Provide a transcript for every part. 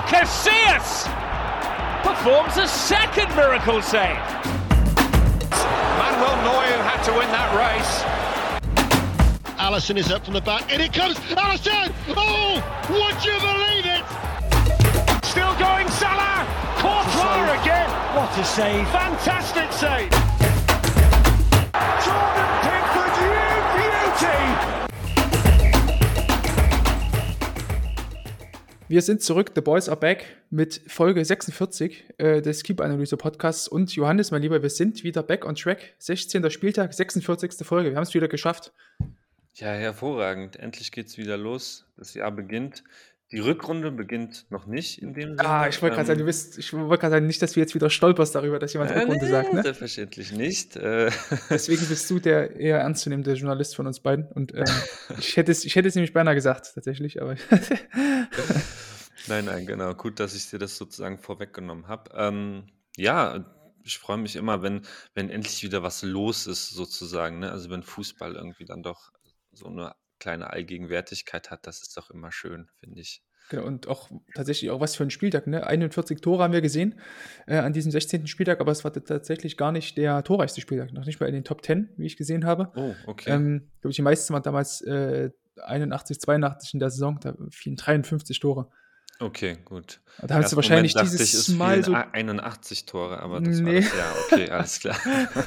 Casillas performs a second miracle save. Manuel Neuer had to win that race. Alisson is up from the back, and it comes, Alisson! Oh, would you believe it? Still going, Salah! Courtois again! What a save. Fantastic save! Jordan Pickford, you beauty! Wir sind zurück, The Boys are back mit Folge 46 des Keep-Analyse-Podcasts. Und Johannes, mein Lieber, wir sind wieder back on track. 16. Spieltag, 46. Folge. Wir haben es wieder geschafft. Ja, hervorragend. Endlich geht's wieder los. Das Jahr beginnt. Die Rückrunde beginnt noch nicht in dem Sinne. Ich wollte gerade sagen, nicht, dass du jetzt wieder stolperst darüber, dass jemand Rückrunde sagt, ne? Selbstverständlich nicht. Deswegen bist du der eher ernstzunehmende Journalist von uns beiden. Und ich hätte es nämlich beinahe gesagt, tatsächlich. Aber Nein, genau. Gut, dass ich dir das sozusagen vorweggenommen habe. Ja, ich freue mich immer, wenn endlich wieder was los ist, sozusagen. Ne? Also wenn Fußball irgendwie dann doch so eine kleine Allgegenwärtigkeit hat, das ist doch immer schön, finde ich. Genau, und auch tatsächlich auch was für ein Spieltag, ne? 41 Tore haben wir gesehen an diesem 16. Spieltag, aber es war tatsächlich gar nicht der torreichste Spieltag, noch nicht mal in den Top 10, wie ich gesehen habe. Oh, okay. Glaube ich, die meisten waren damals 81, 82 in der Saison, da fielen 53 Tore. Okay, gut. Da hast du wahrscheinlich Moment dieses es Mal so 81 Tore, aber das war Nee. das ja. Okay, alles klar.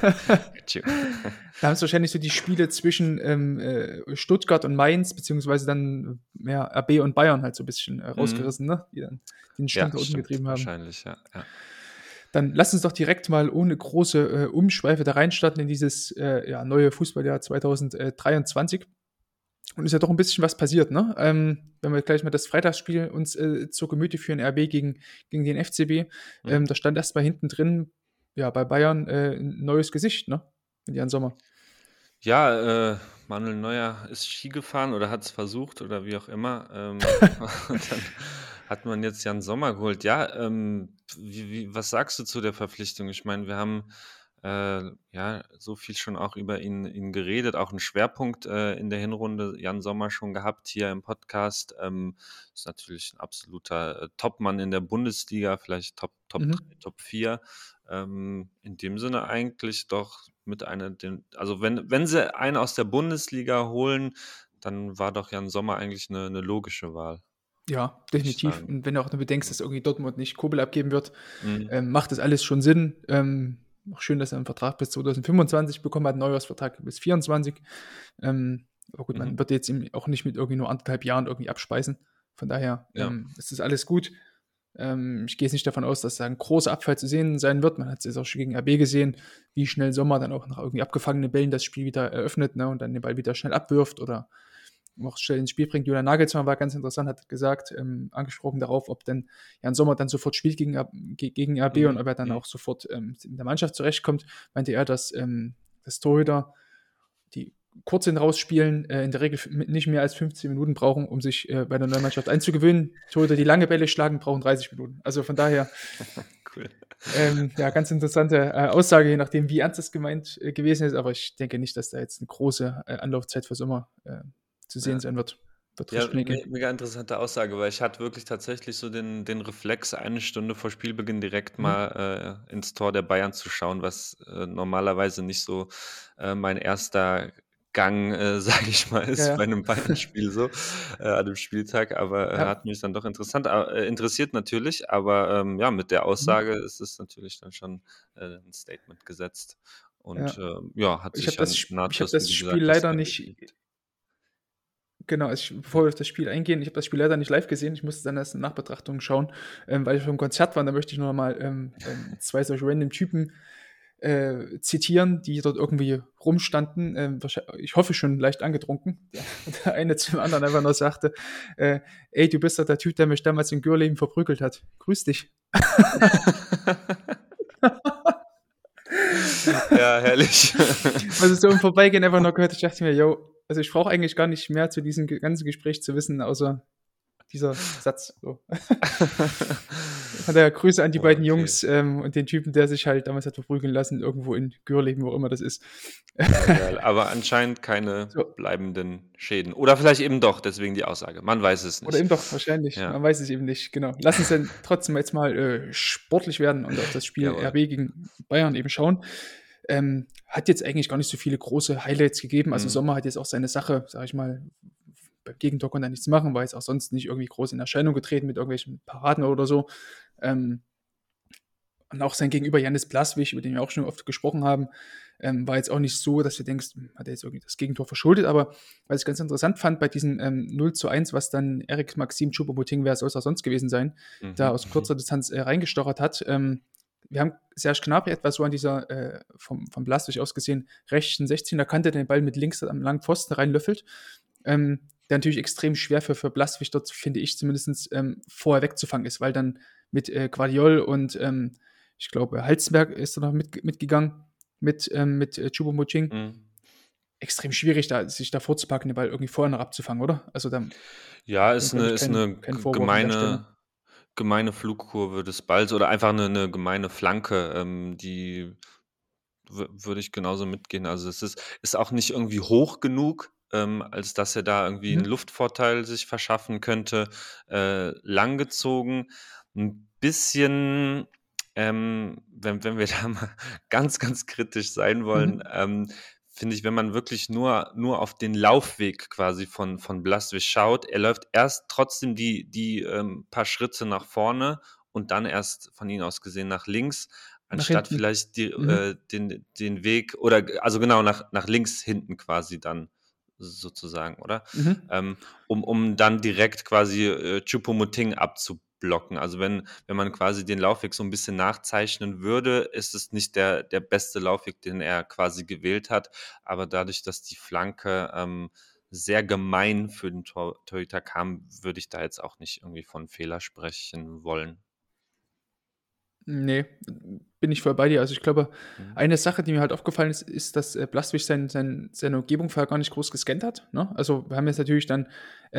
Da haben es wahrscheinlich so die Spiele zwischen Stuttgart und Mainz, beziehungsweise dann RB und Bayern halt so ein bisschen rausgerissen, ne? Die dann den Stand da unten stimmt, getrieben haben. wahrscheinlich, ja. Dann lass uns doch direkt mal ohne große Umschweife da reinstarten in dieses neue Fußballjahr 2023. Und ist ja doch ein bisschen was passiert, ne? Wenn wir gleich mal das Freitagsspiel uns zur Gemüte führen, RB gegen den FCB, da stand erst mal hinten drin, ja, bei Bayern ein neues Gesicht, ne? Mit Jan Sommer. Ja, Manuel Neuer ist Ski gefahren oder hat es versucht oder wie auch immer. Und dann hat man jetzt Jan Sommer geholt. Ja, was sagst du zu der Verpflichtung? Ich meine, wir haben so viel schon auch über ihn geredet, auch einen Schwerpunkt in der Hinrunde Jan Sommer schon gehabt hier im Podcast. Ist natürlich ein absoluter Topmann in der Bundesliga, vielleicht Top 3, Top 4. In dem Sinne eigentlich doch mit also wenn sie einen aus der Bundesliga holen, dann war doch Jan Sommer eigentlich eine logische Wahl. Ja, definitiv. Und wenn du auch noch bedenkst, dass irgendwie Dortmund nicht Kobel abgeben wird, Mhm. macht das alles schon Sinn. Auch schön, dass er einen Vertrag bis 2025 bekommen hat, einen Neujahrsvertrag bis 2024. Aber gut, man wird jetzt ihm auch nicht mit irgendwie nur 1,5 Jahren irgendwie abspeisen. Von daher ist das alles gut. Ich gehe jetzt nicht davon aus, dass da ein großer Abfall zu sehen sein wird. Man hat es jetzt auch schon gegen RB gesehen, wie schnell Sommer dann auch nach irgendwie abgefangenen Bällen das Spiel wieder eröffnet, ne, und dann den Ball wieder schnell abwirft oder auch schnell ins Spiel bringt. Julian Nagelsmann war ganz interessant, hat gesagt, angesprochen darauf, ob denn Jan Sommer dann sofort spielt gegen RB und ob er dann auch sofort mit der Mannschaft zurechtkommt. Meinte er, dass Torhüter, die kurz hin rausspielen, in der Regel nicht mehr als 15 Minuten brauchen, um sich bei der neuen Mannschaft einzugewöhnen. Torhüter, die lange Bälle schlagen, brauchen 30 Minuten. Also von daher Cool. ganz interessante Aussage, je nachdem, wie ernst das gemeint gewesen ist. Aber ich denke nicht, dass da jetzt eine große Anlaufzeit für Sommer zu sehen sein wird. Ja, mega interessante Aussage, weil ich hatte wirklich tatsächlich so den Reflex, eine Stunde vor Spielbeginn direkt mal ins Tor der Bayern zu schauen, was normalerweise nicht so mein erster Gang, sage ich mal, ist bei einem Bayern-Spiel so, an einem Spieltag, aber hat mich dann doch interessiert natürlich, aber mit der Aussage ist es natürlich dann schon ein Statement gesetzt und hat sich ich habe das Spiel leider nicht. Genau, bevor wir auf das Spiel eingehen, ich habe das Spiel leider nicht live gesehen, ich musste dann erst in Nachbetrachtung schauen, weil ich vom Konzert war, da möchte ich noch mal 2 solche random Typen zitieren, die dort irgendwie rumstanden, ich hoffe schon leicht angetrunken, der eine zum anderen einfach nur sagte, ey, du bist doch der Typ, der mich damals in Gürleben verprügelt hat, grüß dich. Ja, herrlich. Also so im Vorbeigehen einfach noch gehört, ich dachte mir, also ich brauche eigentlich gar nicht mehr zu diesem ganzen Gespräch zu wissen, außer dieser Satz. So. Von daher Grüße an die beiden Okay. Jungs und den Typen, der sich halt damals hat verprügeln lassen, irgendwo in Gürleben, wo immer das ist. Ja, geil. Aber anscheinend keine So. bleibenden Schäden. Oder vielleicht eben doch, deswegen die Aussage. Man weiß es Oder eben nicht. doch, wahrscheinlich. Ja. Man weiß es eben nicht, genau. Lass uns dann trotzdem jetzt mal sportlich werden und auf das Spiel Jawohl. RB gegen Bayern eben schauen. Hat jetzt eigentlich gar nicht so viele große Highlights gegeben. Also Sommer hat jetzt auch seine Sache, sag ich mal, beim Gegentor konnte er nichts machen, war jetzt auch sonst nicht irgendwie groß in Erscheinung getreten mit irgendwelchen Paraden oder so. Und auch sein Gegenüber Jannis Blaswig, über den wir auch schon oft gesprochen haben, war jetzt auch nicht so, dass du denkst, hat er jetzt irgendwie das Gegentor verschuldet, aber was ich ganz interessant fand, bei diesem 0:1, was dann Erik Maxim Choupo-Moting, wer soll es auch sonst gewesen sein, da aus kurzer Distanz reingestochert hat. Wir haben Serge Gnabry etwa so an dieser, vom Blaswig aus gesehen, rechten 16er Kante den Ball mit links am langen Pfosten reinlöffelt. Der natürlich extrem schwer für Blaswig dort, finde ich zumindest, vorher wegzufangen ist, weil dann mit Guardiol und ich glaube, Halzenberg ist da noch mitgegangen mit Choupo-Moting. Extrem schwierig, sich da vorzupacken, den Ball irgendwie vorher noch abzufangen, oder? Also dann Ja, ist eine kein Vorwurf an der Stelle. gemeine Flugkurve des Balls oder einfach eine gemeine Flanke, die würde ich genauso mitgehen. Also es ist auch nicht irgendwie hoch genug, als dass er da irgendwie einen Luftvorteil sich verschaffen könnte. Langgezogen, ein bisschen, wenn wir da mal ganz, ganz kritisch sein wollen, finde ich, wenn man wirklich nur auf den Laufweg quasi von Blaswig schaut, er läuft erst trotzdem die paar Schritte nach vorne und dann erst von ihm aus gesehen nach links, anstatt hinten. vielleicht den Weg oder also genau nach links hinten quasi dann sozusagen, oder? Um dann direkt quasi Choupo-Moting abzublocken. Also wenn man quasi den Laufweg so ein bisschen nachzeichnen würde, ist es nicht der beste Laufweg, den er quasi gewählt hat. Aber dadurch, dass die Flanke sehr gemein für den Torhüter kam, würde ich da jetzt auch nicht irgendwie von Fehler sprechen wollen. Nee, bin ich voll bei dir. Also ich glaube, eine Sache, die mir halt aufgefallen ist, dass Blaswig seine Umgebung vorher gar nicht groß gescannt hat. Ne? Also wir haben jetzt natürlich dann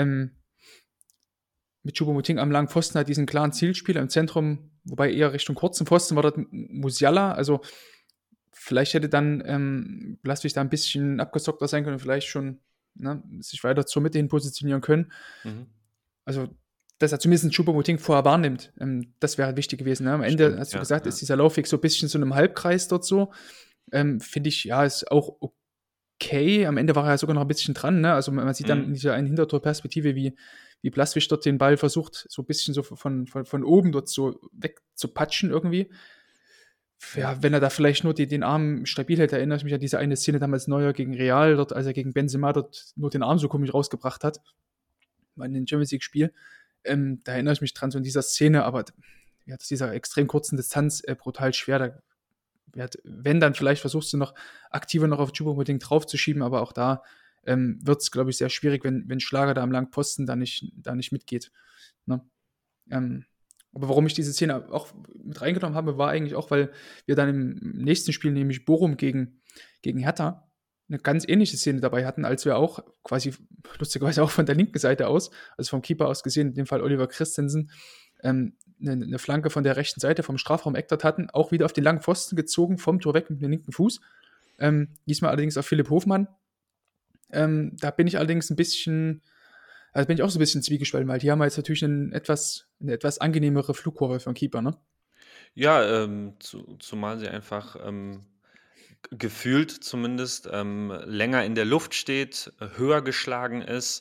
mit Choupo-Moting am langen Pfosten halt diesen klaren Zielspieler im Zentrum, wobei eher Richtung kurzen Pfosten war dort Musiala. Also vielleicht hätte dann Blaswig da ein bisschen abgezockter sein können, vielleicht schon sich weiter zur Mitte hin positionieren können. Also dass er zumindest Choupo-Moting vorher wahrnimmt. Das wäre wichtig gewesen. Ne? Am Ende, Stimmt, hast du ja, gesagt, ja. ist dieser Laufweg so ein bisschen so in einem Halbkreis dort so. Finde ich, ja, ist auch okay. Am Ende war er ja sogar noch ein bisschen dran. Ne? Also man sieht dann in dieser einen Hintertorperspektive, wie Blaswig dort den Ball versucht, so ein bisschen so von oben dort so wegzupatschen irgendwie. Ja, wenn er da vielleicht nur den Arm stabil hält, erinnere ich mich an diese eine Szene damals Neuer gegen Real, dort, als er gegen Benzema dort nur den Arm so komisch rausgebracht hat. In dem Champions League-Spiel. Da erinnere ich mich dran, so in dieser Szene, aber ja, aus dieser extrem kurzen Distanz brutal schwer. Wenn, dann vielleicht versuchst du noch aktiver noch auf Choupo-Moting draufzuschieben, aber auch da wird es, glaube ich, sehr schwierig, wenn Schlager da am langen Posten da nicht mitgeht. Ne? Aber warum ich diese Szene auch mit reingenommen habe, war eigentlich auch, weil wir dann im nächsten Spiel, nämlich Bochum gegen Hertha, eine ganz ähnliche Szene dabei hatten, als wir auch quasi, lustigerweise auch von der linken Seite aus, also vom Keeper aus gesehen, in dem Fall Oliver Christensen, eine Flanke von der rechten Seite vom Strafraum Eckdort hatten, auch wieder auf den langen Pfosten gezogen, vom Tor weg mit dem linken Fuß. Diesmal allerdings auf Philipp Hofmann. Da bin ich allerdings bin ich auch so ein bisschen zwiegespalten, weil die haben jetzt natürlich eine etwas angenehmere Flugkurve für den Keeper, ne? Ja, zumal sie einfach gefühlt zumindest länger in der Luft steht, höher geschlagen ist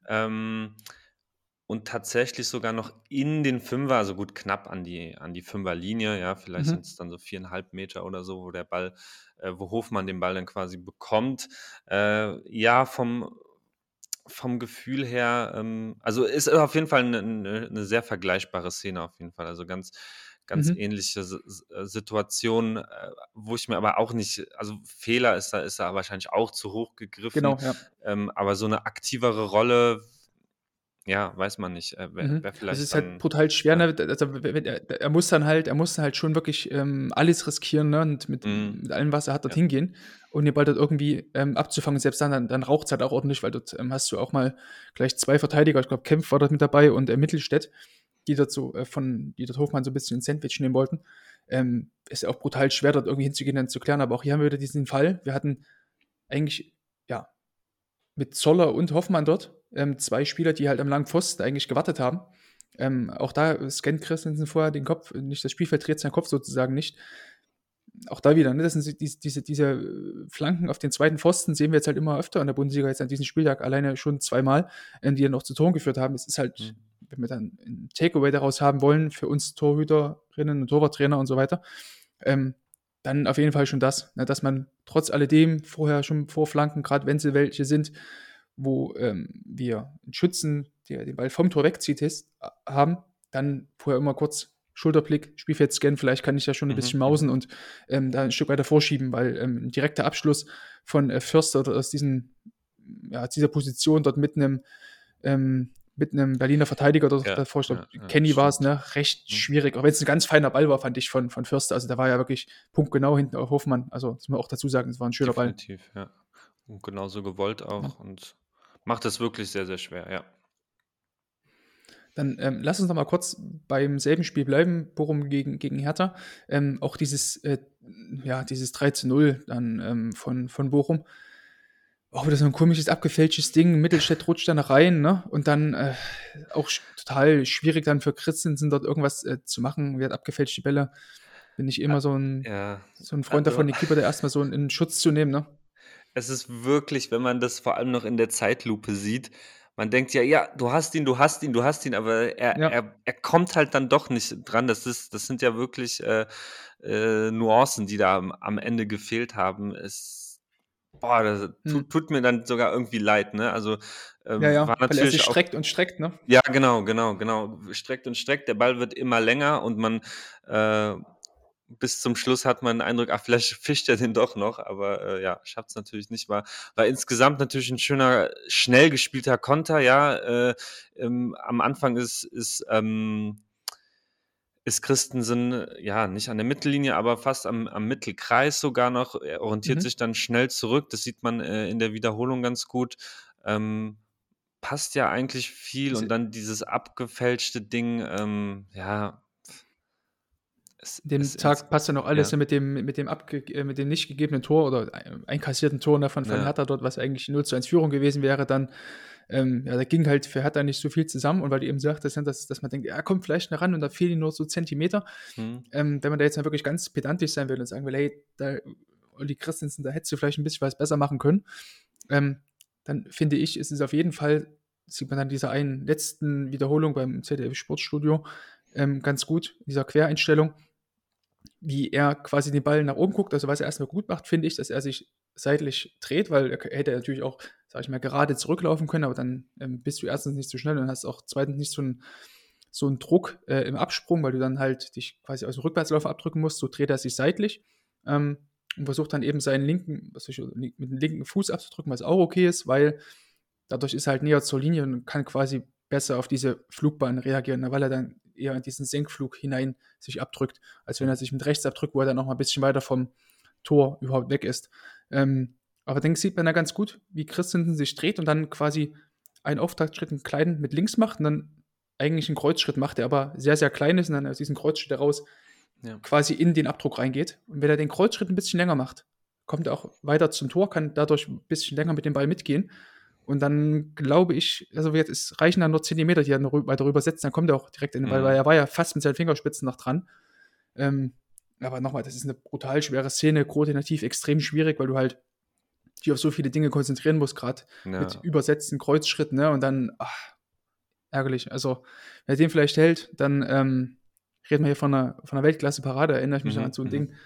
und tatsächlich sogar noch in den Fünfer, also gut knapp an die Fünferlinie, ja, vielleicht sind es dann so 4,5 Meter oder so, wo der Ball, wo Hofmann den Ball dann quasi bekommt. Ja, vom Gefühl her, also ist auf jeden Fall eine sehr vergleichbare Szene auf jeden Fall. Also ganz ähnliche Situation, wo ich mir aber auch nicht, also Fehler ist da wahrscheinlich auch zu hoch gegriffen. Genau, ja. Aber so eine aktivere Rolle, ja, weiß man nicht. Mhm. Wär Es vielleicht ist halt dann, brutal schwer, ja. ne? Also, er muss dann halt schon wirklich alles riskieren, ne? Und mit allem, was er hat, Ja. dorthin gehen und den Ball dort irgendwie abzufangen. Selbst dann raucht es halt auch ordentlich, weil dort hast du auch mal gleich 2 Verteidiger, ich glaube, Kempf war dort mit dabei und Mittelstädt, die dort die dort Hofmann so ein bisschen ein Sandwich nehmen wollten. Ist ja auch brutal schwer, dort irgendwie hinzugehen, dann zu klären. Aber auch hier haben wir wieder diesen Fall. Wir hatten eigentlich, ja, mit Zoller und Hoffmann dort 2 Spieler, die halt am langen Pfosten eigentlich gewartet haben. Auch da scannt Christensen vorher den Kopf, nicht das Spielfeld dreht seinen Kopf sozusagen nicht. Auch da wieder, ne? Das sind diese Flanken auf den zweiten Pfosten, sehen wir jetzt halt immer öfter in der Bundesliga, jetzt an diesem Spieltag alleine schon 2-mal, die dann auch zu Toren geführt haben. Es ist halt, wenn wir dann ein Takeaway daraus haben wollen, für uns Torhüterinnen und Torwarttrainer und so weiter, dann auf jeden Fall schon das, ne, dass man trotz alledem vorher schon Vorflanken, gerade wenn sie welche sind, wo wir einen Schützen, der den Ball vom Tor wegzieht, haben, dann vorher immer kurz Schulterblick, Spielfeldscan, vielleicht kann ich ja schon ein bisschen mausen und da ein Stück weiter vorschieben, weil ein direkter Abschluss von Förster aus dieser Position dort mit einem Berliner Verteidiger dort davor, ich glaube, Kenny war es, ne, recht schwierig, auch wenn es ein ganz feiner Ball war, fand ich von Förster, also da war ja wirklich punktgenau hinten auf Hofmann, also das muss man auch dazu sagen, es war ein schöner Ball. Definitiv, ja. Und genauso gewollt auch und macht es wirklich sehr, sehr schwer, ja. Dann lass uns noch mal kurz beim selben Spiel bleiben, Bochum gegen Hertha. Auch dieses 3-0 dann von Bochum. Auch wieder so ein komisches, abgefälschtes Ding. Mittelstädt rutscht dann rein, ne? Und dann auch total schwierig dann für Christensen dort irgendwas zu machen. Wer hat abgefälschte Bälle? Bin ich immer so ein Freund davon, den Keeper da erstmal so in Schutz zu nehmen, ne? Es ist wirklich, wenn man das vor allem noch in der Zeitlupe sieht, man denkt ja, du hast ihn, aber er kommt halt dann doch nicht dran. Das sind ja wirklich Nuancen, die da am Ende gefehlt haben. Das tut mir dann sogar irgendwie leid, ne? Also war weil er natürlich sich auch, streckt und streckt, ne? ja, genau. Streckt und streckt. Der Ball wird immer länger und man bis zum Schluss hat man den Eindruck, vielleicht fischt er den doch noch, aber schafft es natürlich nicht. War insgesamt natürlich ein schöner, schnell gespielter Konter, ja. Am Anfang ist Christensen, ja, nicht an der Mittellinie, aber fast am Mittelkreis sogar noch. Er orientiert sich dann schnell zurück. Das sieht man in der Wiederholung ganz gut. Passt ja eigentlich viel und dann dieses abgefälschte Ding, Dem Tag passt ja noch alles mit dem nicht gegebenen Tor oder einkassierten Tor von Hertha dort, was eigentlich 0-1 Führung gewesen wäre, dann da ging halt für Hertha nicht so viel zusammen und weil du eben sagtest, dass man denkt, er kommt vielleicht noch ran und da fehlen ihm nur so Zentimeter. Wenn man da jetzt mal wirklich ganz pedantisch sein will und sagen will, hey, da Olli Christensen, da hättest du vielleicht ein bisschen was besser machen können, dann finde ich, ist es auf jeden Fall, sieht man dann dieser einen letzten Wiederholung beim ZDF Sportstudio ganz gut, dieser Quereinstellung, wie er quasi den Ball nach oben guckt, also was er erstmal gut macht, finde ich, dass er sich seitlich dreht, weil er hätte natürlich auch, sag ich mal, gerade zurücklaufen können, aber dann bist du erstens nicht so schnell und hast auch zweitens nicht so einen Druck im Absprung, weil du dann halt dich quasi aus dem Rückwärtslauf abdrücken musst, so dreht er sich seitlich und versucht dann eben seinen mit dem linken Fuß abzudrücken, was auch okay ist, weil dadurch ist er halt näher zur Linie und kann quasi besser auf diese Flugbahn reagieren, weil er dann eher in diesen Senkflug hinein sich abdrückt, als wenn er sich mit rechts abdrückt, wo er dann noch mal ein bisschen weiter vom Tor überhaupt weg ist. Aber dann sieht man da ganz gut, wie Christensen sich dreht und dann quasi einen Auftaktschritt, einen kleinen mit links macht und dann eigentlich einen Kreuzschritt macht, der aber sehr, sehr klein ist und dann aus diesem Kreuzschritt heraus quasi in den Abdruck reingeht. Und wenn er den Kreuzschritt ein bisschen länger macht, kommt er auch weiter zum Tor, kann dadurch ein bisschen länger mit dem Ball mitgehen. Und dann glaube ich, also es reichen dann nur Zentimeter, die er weiter rübersetzt, dann kommt er auch direkt in den Ball, weil er war ja fast mit seinen Fingerspitzen noch dran. Aber nochmal, das ist eine brutal schwere Szene, koordinativ extrem schwierig, weil du halt dich auf so viele Dinge konzentrieren musst, gerade mit übersetzten Kreuzschritten, ne? Und dann, ärgerlich. Also, wer den vielleicht hält, dann reden wir hier von einer Weltklasse-Parade, erinnere ich mich an so ein Ding.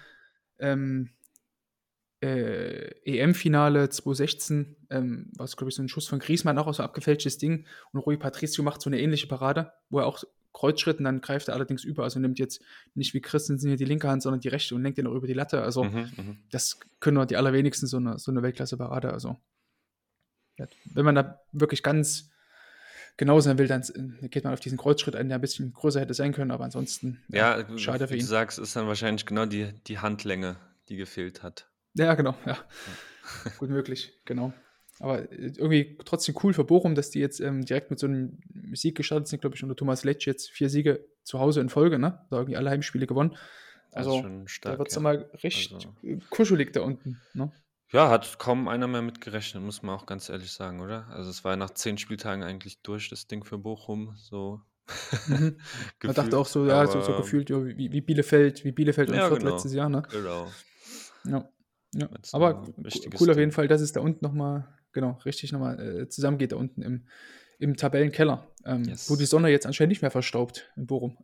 EM-Finale 2016 war es, glaube ich, so ein Schuss von Griezmann, auch so ein abgefälschtes Ding. Und Rui Patricio macht so eine ähnliche Parade, wo er auch Kreuzschritt und dann greift er allerdings über. Also nimmt jetzt nicht wie Christensen hier die linke Hand, sondern die rechte und lenkt den auch über die Latte. Also das können nur die allerwenigsten, so eine Weltklasse-Parade. Also wenn man da wirklich ganz genauso will, dann geht man auf diesen Kreuzschritt ein, der ein bisschen größer hätte sein können, aber ansonsten, Ja, schade für wie du ihn. sagst, ist dann wahrscheinlich genau die Handlänge, die gefehlt hat. Ja, genau, ja. Ja. Gut möglich, genau. Aber irgendwie trotzdem cool für Bochum, dass die jetzt direkt mit so einem Sieg gestartet sind, glaube ich, unter Thomas Letsch jetzt 4 Siege zu Hause in Folge, ne? Da irgendwie alle Heimspiele gewonnen. Das ist Also schon da stark, wird es ja. mal recht Also, kuschelig da unten, ne? ja, hat kaum einer mehr mit gerechnet, muss man auch ganz ehrlich sagen, oder? Also es war ja nach 10 Spieltagen eigentlich durch, das Ding für Bochum, so Mhm. Man dachte auch gefühlt. so, ja, so Aber gefühlt ja, wie Bielefeld und ja, Fürth genau, letztes Jahr, ne? genau. Ja. Ja. Jetzt Aber nochmal ein wichtiges cool auf jeden Ding. Fall, dass es da unten nochmal, genau, richtig nochmal zusammengeht, da unten im Tabellenkeller, wo die Yes. Sonne jetzt anscheinend nicht mehr verstaubt in Bochum.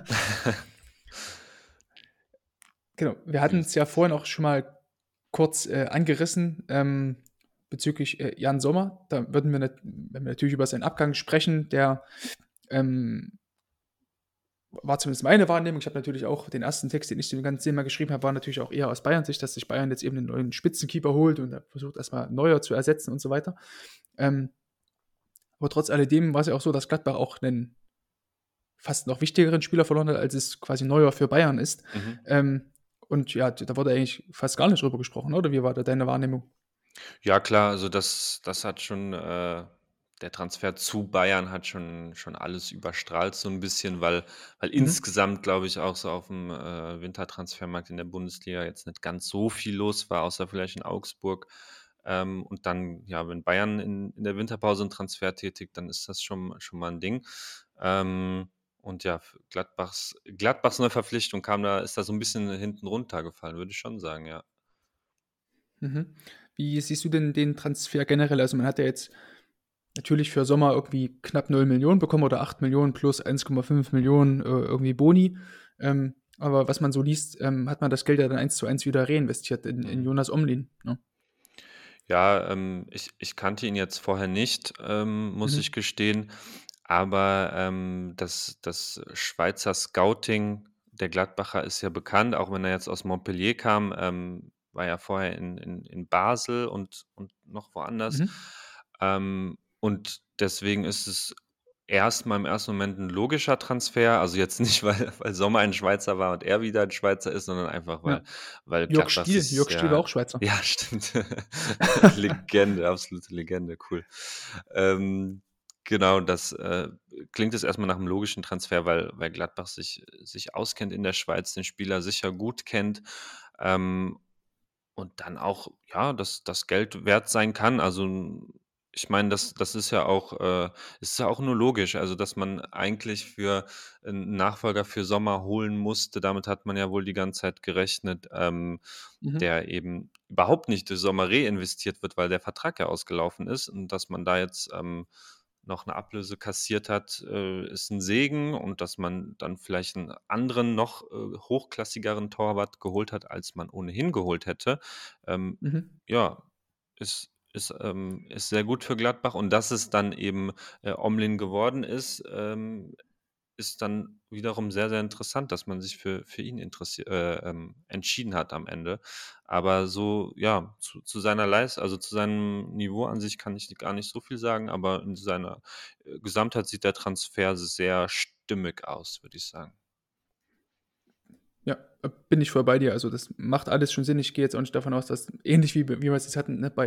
Genau, wir hatten es ja vorhin auch schon mal kurz angerissen bezüglich Jan Sommer. Da würden wir, wenn wir natürlich über seinen Abgang sprechen, der war zumindest meine Wahrnehmung. Ich habe natürlich auch den ersten Text, den ich dem ganzen Thema geschrieben habe, war natürlich auch eher aus Bayern-Sicht, dass sich Bayern jetzt eben einen neuen Spitzenkeeper holt und versucht erstmal Neuer zu ersetzen und so weiter. Aber trotz alledem war es ja auch so, dass Gladbach auch einen fast noch wichtigeren Spieler verloren hat, als es quasi Neuer für Bayern ist. Und ja, da wurde eigentlich fast gar nicht drüber gesprochen, oder? Wie war da deine Wahrnehmung? Ja, klar, also das hat schon, der Transfer zu Bayern hat schon alles überstrahlt so ein bisschen, weil insgesamt, glaube ich, auch so auf dem Wintertransfermarkt in der Bundesliga jetzt nicht ganz so viel los war, außer vielleicht in Augsburg. Und dann, ja, wenn Bayern in der Winterpause einen Transfer tätigt, dann ist das schon mal ein Ding. Und ja, für Gladbachs Neuverpflichtung ist da so ein bisschen hinten runtergefallen, würde ich schon sagen, ja. Mhm. Wie siehst du denn den Transfer generell? Also man hat ja jetzt natürlich für Sommer irgendwie knapp 0 Millionen bekommen oder 8 Millionen plus 1,5 Millionen irgendwie Boni. Aber was man so liest, hat man das Geld ja dann 1:1 wieder reinvestiert in Jonas Omlin. Ne? Ja, ich kannte ihn jetzt vorher nicht, muss ich gestehen. Aber das Schweizer Scouting der Gladbacher ist ja bekannt, auch wenn er jetzt aus Montpellier kam, war ja vorher in Basel und noch woanders. Mhm. Und deswegen ist es erstmal im ersten Moment ein logischer Transfer. Also jetzt nicht, weil Sommer ein Schweizer war und er wieder ein Schweizer ist, sondern einfach, Ja. weil Jörg Gladbach Stiel. sich Jörg Stiel war auch Schweizer. ja, stimmt. Legende, absolute Legende, cool. Genau, das klingt jetzt erstmal nach einem logischen Transfer, weil Gladbach sich auskennt in der Schweiz, den Spieler sicher gut kennt, und dann auch, ja, das Geld wert sein kann. Also, ich meine, das ist ja auch nur logisch, also, dass man eigentlich für 'n Nachfolger für Sommer holen musste. Damit hat man ja wohl die ganze Zeit gerechnet, Mhm. der eben überhaupt nicht durch Sommer reinvestiert wird, weil der Vertrag ja ausgelaufen ist. Und dass man da jetzt noch eine Ablöse kassiert hat, ist ein Segen. Und dass man dann vielleicht einen anderen, noch hochklassigeren Torwart geholt hat, als man ohnehin geholt hätte, ähm, Mhm. ja, ist sehr gut für Gladbach. Und dass es dann eben Omlin geworden ist dann wiederum sehr, sehr interessant, dass man sich für ihn entschieden hat am Ende. Aber so, ja, zu seiner Leistung, also zu seinem Niveau an sich kann ich gar nicht so viel sagen, aber in seiner Gesamtheit sieht der Transfer sehr stimmig aus, würde ich sagen. Ja, bin ich voll bei dir. Also das macht alles schon Sinn. Ich gehe jetzt auch nicht davon aus, dass ähnlich wie wir es jetzt hatten, ne,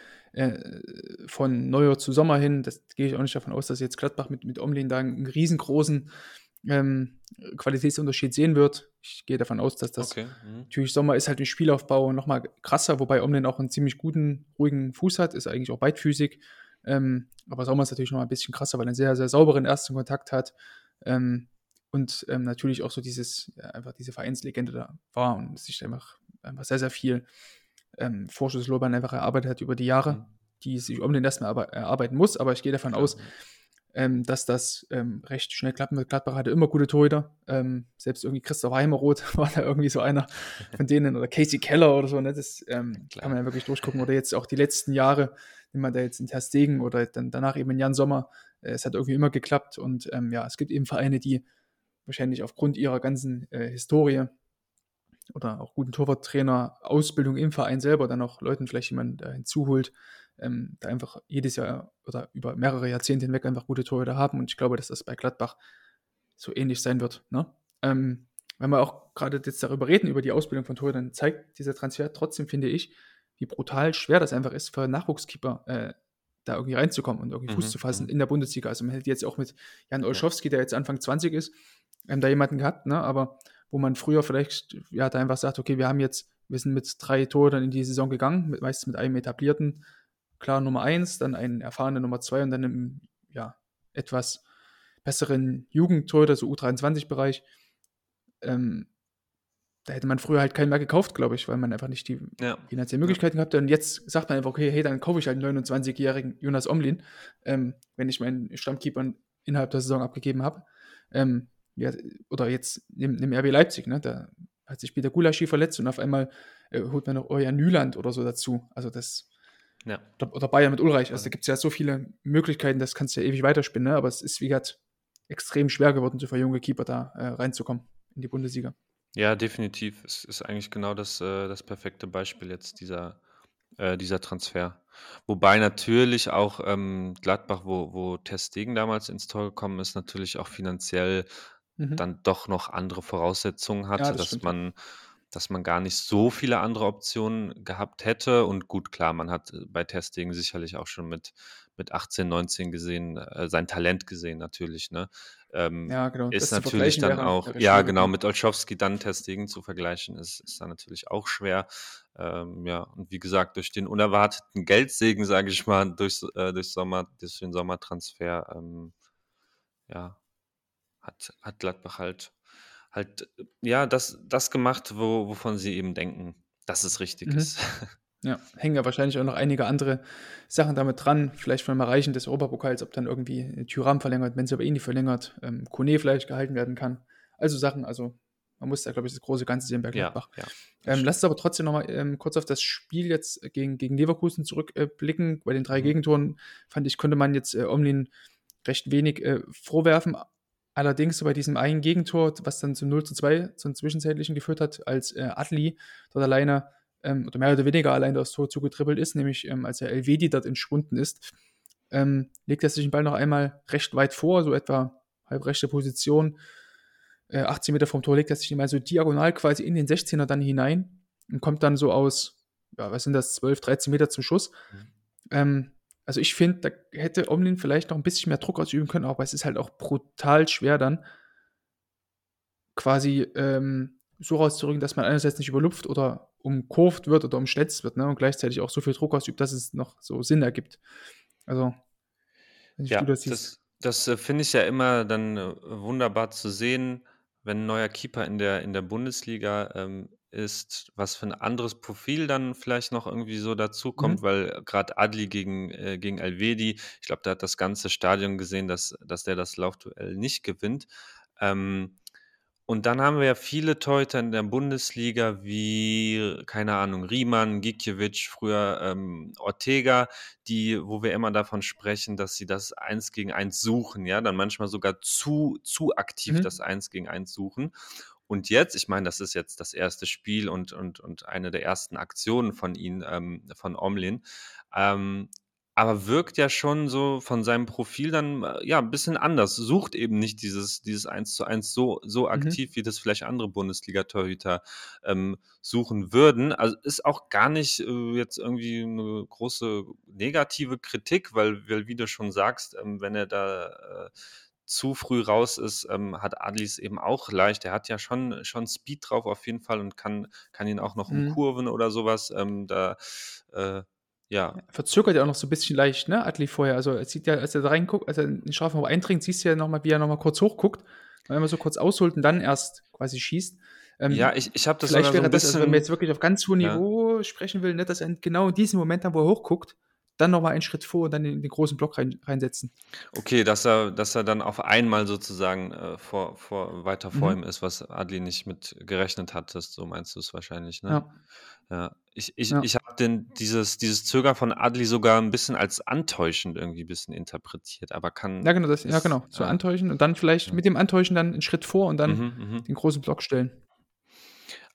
von Neujahr zu Sommer hin, das gehe ich auch nicht davon aus, dass jetzt Gladbach mit Omlin da einen riesengroßen Qualitätsunterschied sehen wird. Ich gehe davon aus, dass das Okay. natürlich Sommer ist halt im Spielaufbau nochmal krasser, wobei Omlin auch einen ziemlich guten, ruhigen Fuß hat, ist eigentlich auch beidfüßig. Aber Sommer ist natürlich nochmal ein bisschen krasser, weil er einen sehr, sehr sauberen ersten Kontakt hat. Und natürlich auch so einfach diese Vereinslegende da war und sich einfach sehr, sehr viel Vorschusslorbeeren einfach erarbeitet hat über die Jahre, die sich Omlin erstmal erarbeiten muss. Aber ich gehe davon aus, dass das recht schnell klappen wird. Gladbach hatte immer gute Torhüter. Selbst irgendwie Christoph Heimeroth war da irgendwie so einer von denen oder Casey Keller oder so. Ne? Das kann man ja wirklich durchgucken. Oder jetzt auch die letzten Jahre, wenn man da jetzt in Ter Stegen oder dann danach eben in Jan Sommer. Es hat irgendwie immer geklappt. Und ja, es gibt eben Vereine, die wahrscheinlich aufgrund ihrer ganzen Historie oder auch guten Torwarttrainer, Ausbildung im Verein selber dann auch Leuten vielleicht jemanden hinzuholt, da einfach jedes Jahr oder über mehrere Jahrzehnte hinweg einfach gute Torhüter haben. Und ich glaube, dass das bei Gladbach so ähnlich sein wird. Ne? Wenn wir auch gerade jetzt darüber reden, über die Ausbildung von Torhütern, zeigt dieser Transfer trotzdem, finde ich, wie brutal schwer das einfach ist für Nachwuchskeeper, da irgendwie reinzukommen und irgendwie Fuß zu fassen in der Bundesliga. Also man hätte jetzt auch mit Jan Olschowski, der jetzt Anfang 20 ist, da jemanden gehabt, ne? Aber wo man früher vielleicht da einfach sagt, okay, wir sind mit 3 Torhütern in die Saison gegangen, meistens mit einem etablierten, klar Nummer 1, dann einen erfahrenen Nummer 2 und dann im etwas besseren Jugendtorhüter, so U23-Bereich. Da hätte man früher halt keinen mehr gekauft, glaube ich, weil man einfach nicht die finanziellen Möglichkeiten gehabt hat. Und jetzt sagt man einfach, okay, hey, dann kaufe ich halt einen 29-jährigen Jonas Omlin, wenn ich meinen Stammkeeper innerhalb der Saison abgegeben habe. Oder jetzt im RB Leipzig, ne? Da hat sich Peter Gulaschi verletzt und auf einmal holt man noch Örjan Nyland oder so dazu. Also das oder Bayern mit Ulreich. Also da gibt es ja so viele Möglichkeiten, das kannst du ja ewig weiterspinnen, ne? Aber es ist, wie gesagt, extrem schwer geworden, so für junge Keeper da reinzukommen in die Bundesliga. Ja, definitiv. Es ist eigentlich genau das perfekte Beispiel jetzt, dieser Transfer. Wobei natürlich auch Gladbach, wo Ter Stegen damals ins Tor gekommen ist, natürlich auch finanziell dann doch noch andere Voraussetzungen hatte, das dass stimmt, man gar nicht so viele andere Optionen gehabt hätte. Und gut, klar, man hat bei Ter Stegen sicherlich auch schon mit 18, 19 gesehen, sein Talent gesehen natürlich, ne? Ja, genau. Ist Das zu natürlich vergleichen dann wäre auch, schwierig, genau, ne? mit Olschowski dann Ter Stegen zu vergleichen, ist dann natürlich auch schwer. Und wie gesagt, durch den unerwarteten Geldsegen, sage ich mal, durch den Sommertransfer, hat Gladbach halt das gemacht, wovon sie eben denken, dass es richtig ist. Ja, hängen ja wahrscheinlich auch noch einige andere Sachen damit dran. Vielleicht von dem Erreichen des Europapokals, ob dann irgendwie Thuram verlängert, Bensebaini verlängert, Kone vielleicht gehalten werden kann. Also Sachen, man muss da, glaube ich, das große Ganze sehen bei Gladbach. Lass uns aber trotzdem nochmal kurz auf das Spiel jetzt gegen Leverkusen zurückblicken. Bei den 3 Gegentoren, fand ich, konnte man jetzt Omlin recht wenig vorwerfen. Allerdings bei diesem einen Gegentor, was dann zum 0:2, zum Zwischenzeitlichen geführt hat, als Adli dort alleine oder mehr oder weniger allein das Tor zugetribbelt ist, nämlich als der Elvedi dort entschwunden ist, legt er sich den Ball noch einmal recht weit vor, so etwa halbrechte Position, 18 Meter vom Tor, legt er sich mal so diagonal quasi in den 16er dann hinein und kommt dann so aus, was sind das, 12, 13 Meter zum Schuss. Also ich finde, da hätte Omlin vielleicht noch ein bisschen mehr Druck ausüben können, aber es ist halt auch brutal schwer dann quasi so rauszurücken, dass man einerseits nicht überlupft oder umkurvt wird oder umschnetzt wird, ne? Und gleichzeitig auch so viel Druck ausübt, dass es noch so Sinn ergibt. Also, wenn du das siehst. Das finde ich ja immer dann wunderbar zu sehen, wenn ein neuer Keeper in der Bundesliga ist, was für ein anderes Profil dann vielleicht noch irgendwie so dazukommt, weil gerade Adli gegen Elvedi, ich glaube, da hat das ganze Stadion gesehen, dass der das Laufduell nicht gewinnt. Und dann haben wir ja viele Torhüter in der Bundesliga wie, keine Ahnung, Riemann, Gikiewicz, früher Ortega, wo wir immer davon sprechen, dass sie das 1 gegen 1 suchen, ja, dann manchmal sogar zu aktiv das 1 gegen 1 suchen. Und jetzt, ich meine, das ist jetzt das erste Spiel und eine der ersten Aktionen von ihm, von Omlin, aber wirkt ja schon so von seinem Profil dann ein bisschen anders. Sucht eben nicht dieses 1:1 so aktiv, wie das vielleicht andere Bundesliga-Torhüter suchen würden. Also ist auch gar nicht jetzt irgendwie eine große negative Kritik, weil wie du schon sagst, wenn er da zu früh raus ist, hat Adlis eben auch leicht. Er hat ja schon Speed drauf auf jeden Fall und kann ihn auch noch umkurven oder sowas. Verzögert ja auch noch so ein bisschen leicht, ne, Adli vorher. Also es sieht ja, als er da reinguckt, als er in den Strafraum eindringt, siehst du ja nochmal, wie er nochmal kurz hochguckt, wenn man so kurz ausholt und dann erst quasi schießt. Ich habe das vielleicht sogar so wäre ein das, also wenn man bisschen. jetzt wirklich auf ganz hohem Niveau sprechen will, ne, dass er genau in diesem Moment dann, wo er hochguckt, dann nochmal einen Schritt vor und dann den großen Block reinsetzen. Okay, dass er dann auf einmal sozusagen weiter vor ihm ist, was Adli nicht mit gerechnet hat, so meinst du es wahrscheinlich, ne? Ja. Ich habe dieses Zögern von Adli sogar ein bisschen als antäuschend irgendwie ein bisschen interpretiert, aber kann. Ja, genau, so antäuschen und dann vielleicht mit dem Antäuschen dann einen Schritt vor und dann den großen Block stellen.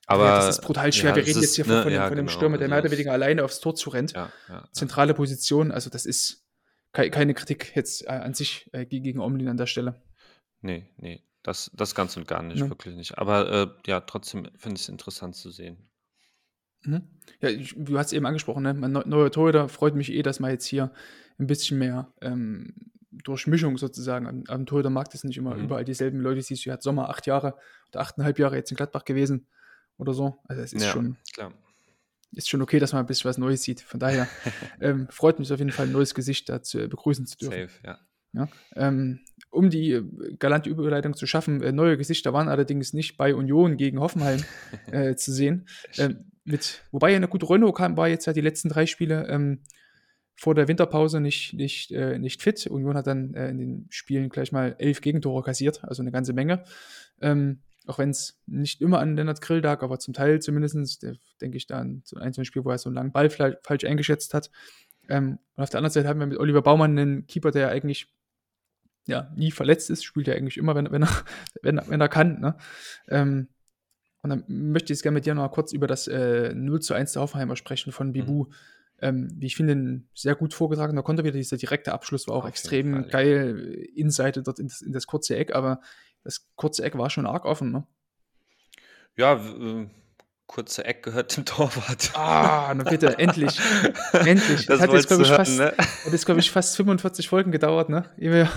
Ja, das ist Aber brutal schwer. ja, Wir es reden jetzt hier ist, ne, von ja, von dem genau. Stürmer, der Also mehr oder weniger alleine aufs Tor zurennt. ja, ja. Zentrale Position, also das ist keine Kritik jetzt an sich gegen Omlin an der Stelle. Nee, das ganz und gar nicht, Ne? wirklich nicht. Aber ja, trotzdem finde ich es interessant zu sehen. Mhm. Ja, du hast eben angesprochen, ne? Mein neuer Torhüter, freut mich dass man jetzt hier ein bisschen mehr Durchmischung sozusagen am Torhütermarkt ist, nicht immer Mhm. überall dieselben Leute siehst. Du, hat Sommer 8 Jahre oder 8,5 Jahre jetzt in Gladbach gewesen oder so. Also es ist Ja, schon klar. okay, dass man ein bisschen was Neues sieht. Von daher freut mich auf jeden Fall, ein neues Gesicht da begrüßen zu dürfen. Safe, ja. Ja, um die galante Überleitung zu schaffen, neue Gesichter waren allerdings nicht bei Union gegen Hoffenheim zu sehen. Wobei ja eine gute Renault war jetzt ja die letzten 3 Spiele vor der Winterpause nicht fit. Union hat dann in den Spielen gleich mal 11 Gegentore kassiert, also eine ganze Menge. Auch wenn es nicht immer an Lennart Grill lag, aber zum Teil zumindest, denke ich da an so ein einzelnes Spiel, wo er so einen langen Ball falsch eingeschätzt hat. Und auf der anderen Seite haben wir mit Oliver Baumann einen Keeper, der ja eigentlich nie verletzt ist, spielt ja eigentlich immer, wenn er kann. Ne? Und dann möchte ich jetzt gerne mit dir noch mal kurz über das 0:1 der Hoffenheimer sprechen von Bibu. Wie ich finde, ein sehr gut vorgetragener Konter wieder. Dieser direkte Abschluss war auch Auf jeden extrem Fall, ja. geil. Innenseite dort in das kurze Eck, aber das kurze Eck war schon arg offen. Ne? Ja, kurze Eck gehört dem Torwart. Na bitte, endlich. Endlich. Das Hat jetzt, wolltest du glaube ich, hören, ne? glaube ich, fast 45 Folgen gedauert, ne?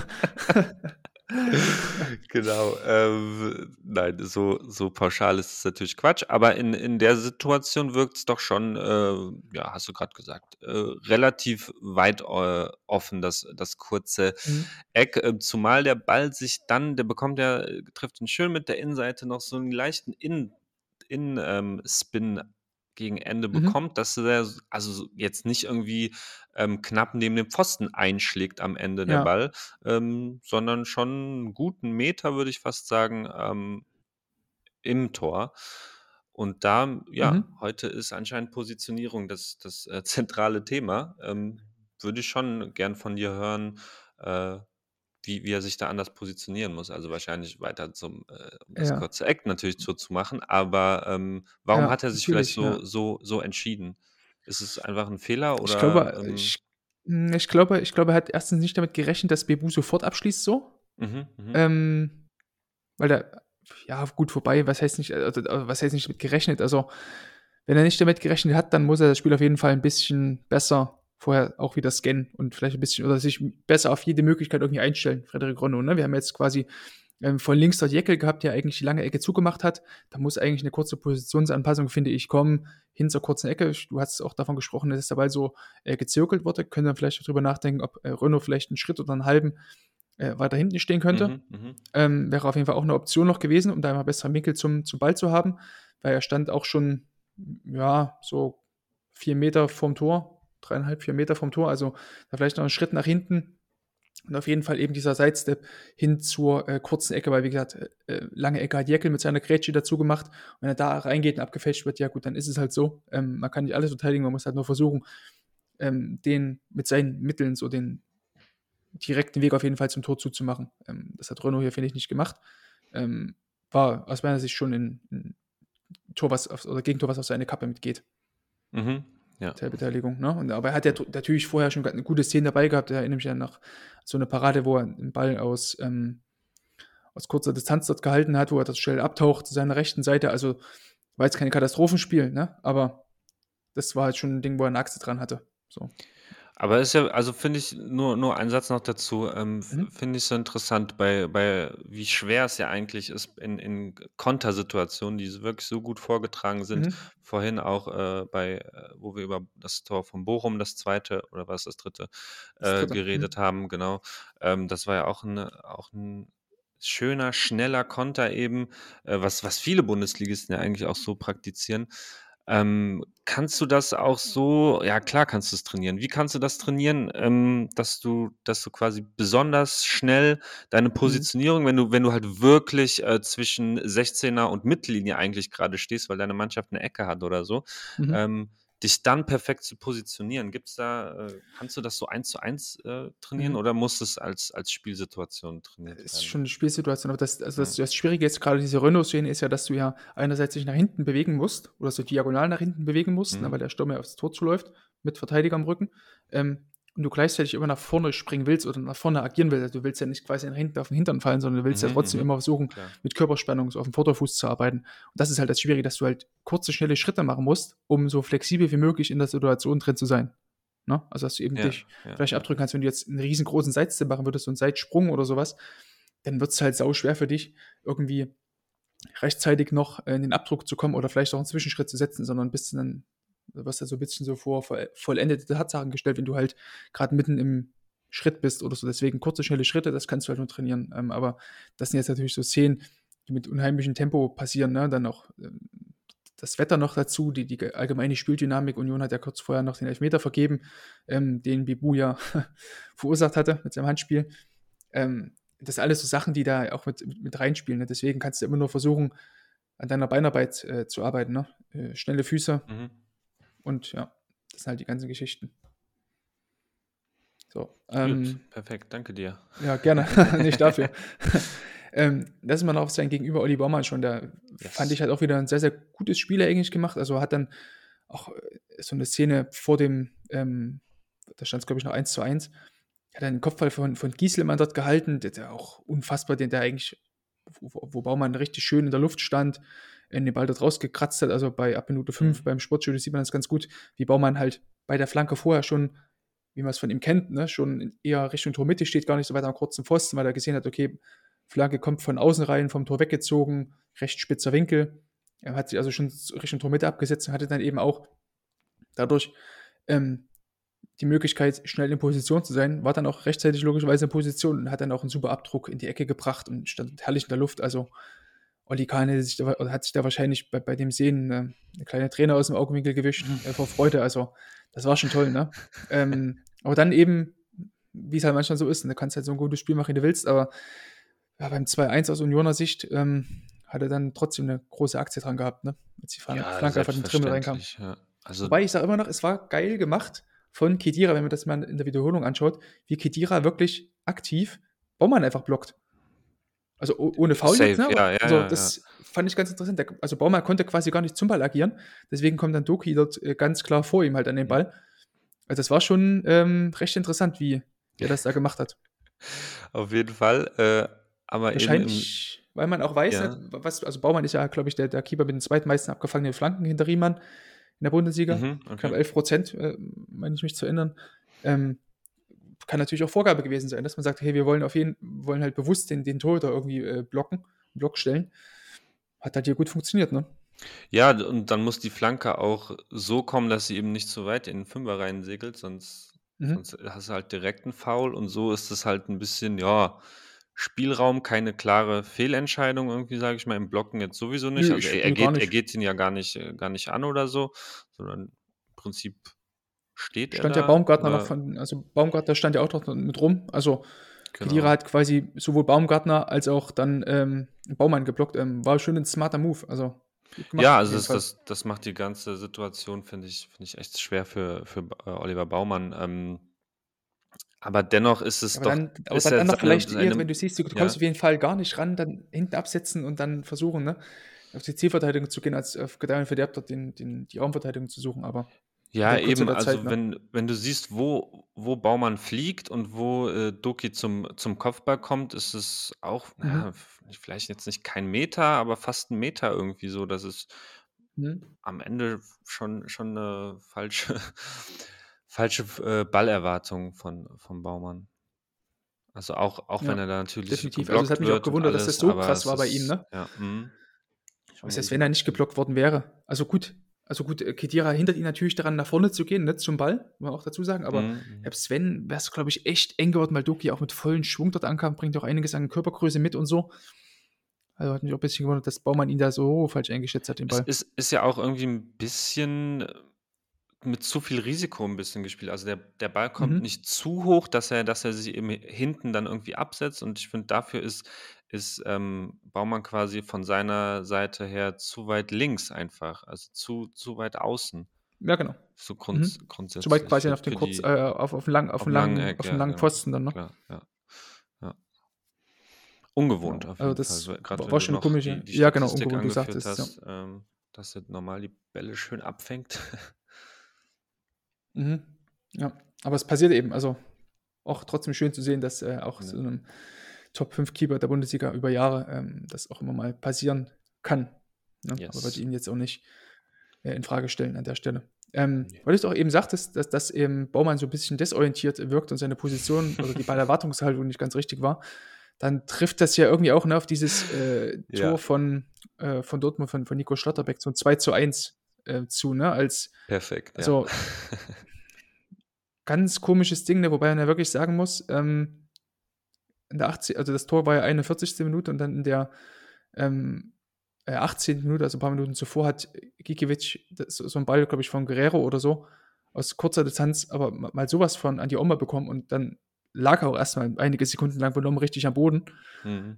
Genau. Nein, so pauschal ist es natürlich Quatsch, aber in der Situation wirkt es doch schon, ja, hast du gerade gesagt, relativ weit offen, das kurze Eck, zumal der Ball sich dann, trifft ihn schön mit der Innenseite noch so einen leichten Spin gegen Ende bekommt, dass der also jetzt nicht irgendwie knapp neben dem Pfosten einschlägt am Ende der Ja. Ball, sondern schon einen guten Meter, würde ich fast sagen, im Tor. Und da, ja, heute ist anscheinend Positionierung das zentrale Thema. Würde ich schon gern von dir hören, wie er sich da anders positionieren muss. Also wahrscheinlich weiter um das Ja. kurze Eck natürlich zu machen, aber warum Ja, hat er sich vielleicht natürlich, so entschieden? Ist es einfach ein Fehler Ich oder? glaube, ich glaube, er hat erstens nicht damit gerechnet, dass Bebu sofort abschließt so. Mhm. Weil der, ja, gut, vorbei, was heißt nicht damit gerechnet? Also, wenn er nicht damit gerechnet hat, dann muss er das Spiel auf jeden Fall ein bisschen besser vorher auch wieder scannen und vielleicht ein bisschen oder sich besser auf jede Möglichkeit irgendwie einstellen, Frederik Ronno. Ne? Wir haben jetzt quasi von links dort Jeckel gehabt, der eigentlich die lange Ecke zugemacht hat. Da muss eigentlich eine kurze Positionsanpassung, finde ich, kommen, hin zur kurzen Ecke. Du hast auch davon gesprochen, dass der Ball so gezirkelt wurde. Können wir vielleicht darüber nachdenken, ob Ronno vielleicht einen Schritt oder einen halben weiter hinten stehen könnte. Wäre auf jeden Fall auch eine Option noch gewesen, um da immer besseren Winkel zum Ball zu haben, weil er stand auch schon, ja, so 4 Meter vom Tor, 3,5, 4 Meter vom Tor, also da vielleicht noch einen Schritt nach hinten und auf jeden Fall eben dieser Sidestep hin zur kurzen Ecke, weil wie gesagt, lange Ecke hat Jäckel mit seiner Grätsche dazu gemacht und wenn er da reingeht und abgefälscht wird, ja gut, dann ist es halt so. Man kann nicht alles verteidigen, man muss halt nur versuchen, den mit seinen Mitteln so den direkten Weg auf jeden Fall zum Tor zuzumachen. Das hat Renault hier, finde ich, nicht gemacht. War aus meiner Sicht schon ein Tor, Gegentor, was auf seine Kappe mitgeht. Ja. Teilbeteiligung. Ne? Aber er hat ja natürlich vorher schon eine gute Szene dabei gehabt. Er erinnert mich ja noch so eine Parade, wo er einen Ball aus kurzer Distanz dort gehalten hat, wo er das schnell abtaucht zu seiner rechten Seite. Also war jetzt kein Katastrophenspiel, ne? Aber das war halt schon ein Ding, wo er eine Achse dran hatte. So. Aber ist ja, also finde ich, nur ein Satz noch dazu, finde ich so interessant, bei wie schwer es ja eigentlich ist in Kontersituationen, die wirklich so gut vorgetragen sind. Vorhin auch wo wir über das Tor von Bochum, das zweite, oder was das dritte, geredet haben, genau. Das war ja auch ein schöner, schneller Konter eben, was viele Bundesligisten ja eigentlich auch so praktizieren. Kannst du das auch so, ja klar kannst du es trainieren. Wie kannst du das trainieren, dass du quasi besonders schnell deine Positionierung, wenn du halt wirklich zwischen 16er und Mittellinie eigentlich gerade stehst, weil deine Mannschaft eine Ecke hat oder so, dich dann perfekt zu positionieren. Gibt's da kannst du das so 1:1 trainieren Mhm. oder muss es als Spielsituation trainiert Ist werden? schon 'ne Spielsituation, aber Ja. das Schwierige jetzt grade diese Renault-Szene ist ja, dass du ja einerseits dich nach hinten bewegen musst oder so diagonal nach hinten bewegen musst, ne, Mhm. weil der Sturm ja aufs Tor zuläuft mit Verteidiger am Rücken, und du gleichzeitig immer nach vorne springen willst oder nach vorne agieren willst. Also, du willst ja nicht quasi nach hinten auf den Hintern fallen, sondern du willst ja Mhm, trotzdem mhm. immer versuchen, Klar. mit Körperspannung so aufm Vorderfuß zu arbeiten. Und das ist halt das Schwierige, dass du halt kurze, schnelle Schritte machen musst, um so flexibel wie möglich in der Situation drin zu sein, ne? Also, dass du eben Ja, dich ja, vielleicht ja. abdrücken kannst, wenn du jetzt 'n riesengroßen Seitstep machen würdest, so 'n Seitsprung oder so was, dann wird's halt sauschwer für dich, irgendwie rechtzeitig noch in den Abdruck zu kommen oder vielleicht auch 'n Zwischenschritt zu setzen, sondern bist du dann wirst du so 'n bisschen so vor vollendete Tatsachen gestellt, wenn du halt grad mitten im Schritt bist oder so. Deswegen kurze, schnelle Schritte, das kannst du halt nur trainieren. Aber das sind jetzt natürlich so Szenen, die mit unheimlichem Tempo passieren, ne? Dann auch, das Wetter noch dazu, die allgemeine Spieldynamik. Union hat ja kurz vorher noch den Elfmeter vergeben, den Bibu ja verursacht hatte mit seinem Handspiel. Das sind alles so Sachen, die da auch mit reinspielen, ne? Deswegen kannst du immer nur versuchen, an deiner Beinarbeit, zu arbeiten, ne? Schnelle Füße Mhm. und ja, das sind halt die ganzen Geschichten. So, Gut, perfekt, danke dir. ja, gerne, nicht dafür. Lassen wir noch auf sein Gegenüber Olli Baumann schon, der fand ich Yes. halt auch wieder 'n sehr, sehr gutes Spiel eigentlich gemacht. Also, hat dann auch, so 'ne Szene vor dem, da stand's, glaube ich, noch 1:1, hat dann 'n Kopfball von Gieselmann dort gehalten, der auch unfassbar, der eigentlich wo Baumann richtig schön in der Luft stand, den Ball dort rausgekratzt hat. Also, ab Minute 5 Mhm. beim Sportstudio sieht man das ganz gut, wie Baumann halt bei der Flanke vorher schon, wie man's von ihm kennt, ne, schon eher Richtung Tormitte steht, gar nicht so weit am kurzen Pfosten, weil er gesehen hat, okay, Flanke kommt von außen rein, vom Tor weggezogen, recht spitzer Winkel. Er hat sich also schon Richtung Tormitte abgesetzt und hatte dann eben auch dadurch, ähm, die Möglichkeit, schnell in Position zu sein, war dann auch rechtzeitig logischerweise in Position und hat dann auch 'n super Abdruck in die Ecke gebracht und stand herrlich in der Luft. Also, Olli Kahn hätte sich da oder hat sich da wahrscheinlich bei dem Sehen 'ne kleine Träne aus'm Augenwinkel gewischt, vor Freude. Also, das war schon toll, ne? Aber dann eben, wie's halt manchmal so ist, ne, du kannst halt so 'n gutes Spiel machen, wie du willst, aber ja, beim 2:1 aus Unioner Sicht, hat er dann trotzdem 'ne große Aktie dran gehabt, ne? Als die Ja, Flanke einfach in den Trimmel reinkam. selbstverständlich, ja. Also Wobei ich sage immer noch, es war geil gemacht von Khedira, wenn man das mal in der Wiederholung anschaut, wie Khedira wirklich aktiv Baumann einfach blockt. Also, ohne Foul jetzt, safe, ne, aber ja, ja, also, ja, ja. das fand ich ganz interessant. Also, Baumann konnte quasi gar nicht zum Ball agieren, deswegen kommt dann Doki dort, ganz klar vor ihm halt an den Mhm. Ball. Also, das war schon, recht interessant, wie der das da gemacht hat. Auf jeden Fall, aber eben im Wahrscheinlich, weil man auch weiß, ne, ja. was also, Baumann ist ja, glaube ich, der Keeper mit den zweitmeisten abgefangenen Flanken hinter Riemann in der Bundesliga. Mhm, Knapp okay. 11%, meine ich mich zu erinnern. Ähm, Kann natürlich auch Vorgabe gewesen sein, dass man sagt: „Hey, wir wollen halt bewusst den Torhüter irgendwie, blocken, Block stellen.“ Hat halt hier gut funktioniert, ne? Ja, und dann muss die Flanke auch so kommen, dass sie eben nicht zu weit in den Fünfer reinsegelt, Mhm. sonst hast du halt direkt 'n Foul und so ist es halt 'n bisschen, ja, Spielraum, keine klare Fehlentscheidung irgendwie, sage ich mal, im Blocken jetzt sowieso nicht. Also, er Gar geht er nicht. geht ihn ja gar nicht an oder so, sondern im Prinzip steht er Stand ja da, Baumgartner noch aber von also, Baumgartner stand ja auch dort mit rum. Also, Khedira genau. hat quasi sowohl Baumgartner als auch dann, Baumann geblockt. War schon 'n smarter Move, also, gut gemacht Ja, auf also jeden Fall. das macht die ganze Situation, finde ich echt schwer für Oliver Baumann. Aber dennoch ist Ja, es aber doch ist dann er noch vielleicht eher, wenn seine du siehst, du kommst ja? auf jeden Fall gar nicht ran, dann hinten absetzen und dann versuchen, ne, auf die Zielverteidigung zu gehen, als auf Gedeih und Verderb dort die Raumverteidigung zu suchen, aber in Ja, der Kürze eben, der Zeit, also ne? wenn du siehst, wo Baumann fliegt und wo, Doki zum Kopfball kommt, ist es auch, Mhm. ja, vielleicht jetzt nicht kein Meter, aber fast 'n Meter irgendwie so. Das ist Mhm. am Ende schon 'ne falsche Ballerwartung von Baumann. Also, auch wenn Ja, er da natürlich definitiv. Also, es hat geblockt mich auch wird und gewundert, dass das alles, so aber krass es war bei ihm, ist ne? ja, schon Was heißt, wenn er nicht irgendwie geblockt worden wäre? Also gut, Khedira hindert ihn natürlich daran, nach vorne zu gehen, ne, zum Ball, muss man auch dazu sagen, aber mhm. selbst wenn, wär's, glaube ich, echt eng geworden, weil Doki auch mit vollem Schwung dort ankam, bringt auch einiges an Körpergröße mit und so. Also, hat mich auch 'n bisschen gewundert, dass Baumann ihn da so falsch eingeschätzt hat, den Es Ball. ist ja auch irgendwie 'n bisschen mit zu viel Risiko 'n bisschen gespielt. Also, der Ball kommt Mhm. nicht zu hoch, dass er sich eben hinten dann irgendwie absetzt und ich finde, dafür ist Baumann quasi von seiner Seite her zu weit links einfach, also zu weit außen. Ja, genau. So Zu grundsätzlich weit quasi für, auf den für die auf den auf dem langen Eck, auf den ja, langen genau. Pfosten dann, ne? Klar, ja. Ja. Ungewohnt Genau. auf Also jeden Fall. das Gerade wenn war du schon eine noch die, komische, die ja genau, Statistik ungewohnt, du angeführt sagtest es, ja. hast, dass er normal die Bälle schön abfängt. Mhm. Ja, aber es passiert eben, also auch trotzdem schön zu sehen, dass auch so Ja. einem Top-5-Keeper der Bundesliga über Jahre das auch immer mal passieren kann. Ne? Aber würde Yes. ihn jetzt auch nicht in Frage stellen an der Stelle. Nee. Weil du es auch eben sagtest, dass eben Baumann so ein bisschen desorientiert wirkt und seine Position oder die Ballerwartungshaltung nicht ganz richtig war, dann trifft das ja irgendwie auch, ne, auf dieses Ja, Tor von Dortmund, von Nico Schlotterbeck, so ein 2:1 zu, ne? perfekt, ja. Also ganz komisches Ding, ne, wobei man ja wirklich sagen muss, in der 80, also das Tor war ja 41. Minute und dann in der 18. Minute, also ein paar Minuten zuvor, hat Gikiewicz so einen Ball, glaube ich, von Guerrero oder so, aus kurzer Distanz, aber mal sowas von an die Oma bekommen und dann lag er auch erstmal einige Sekunden lang benommen richtig am Boden. Mhm.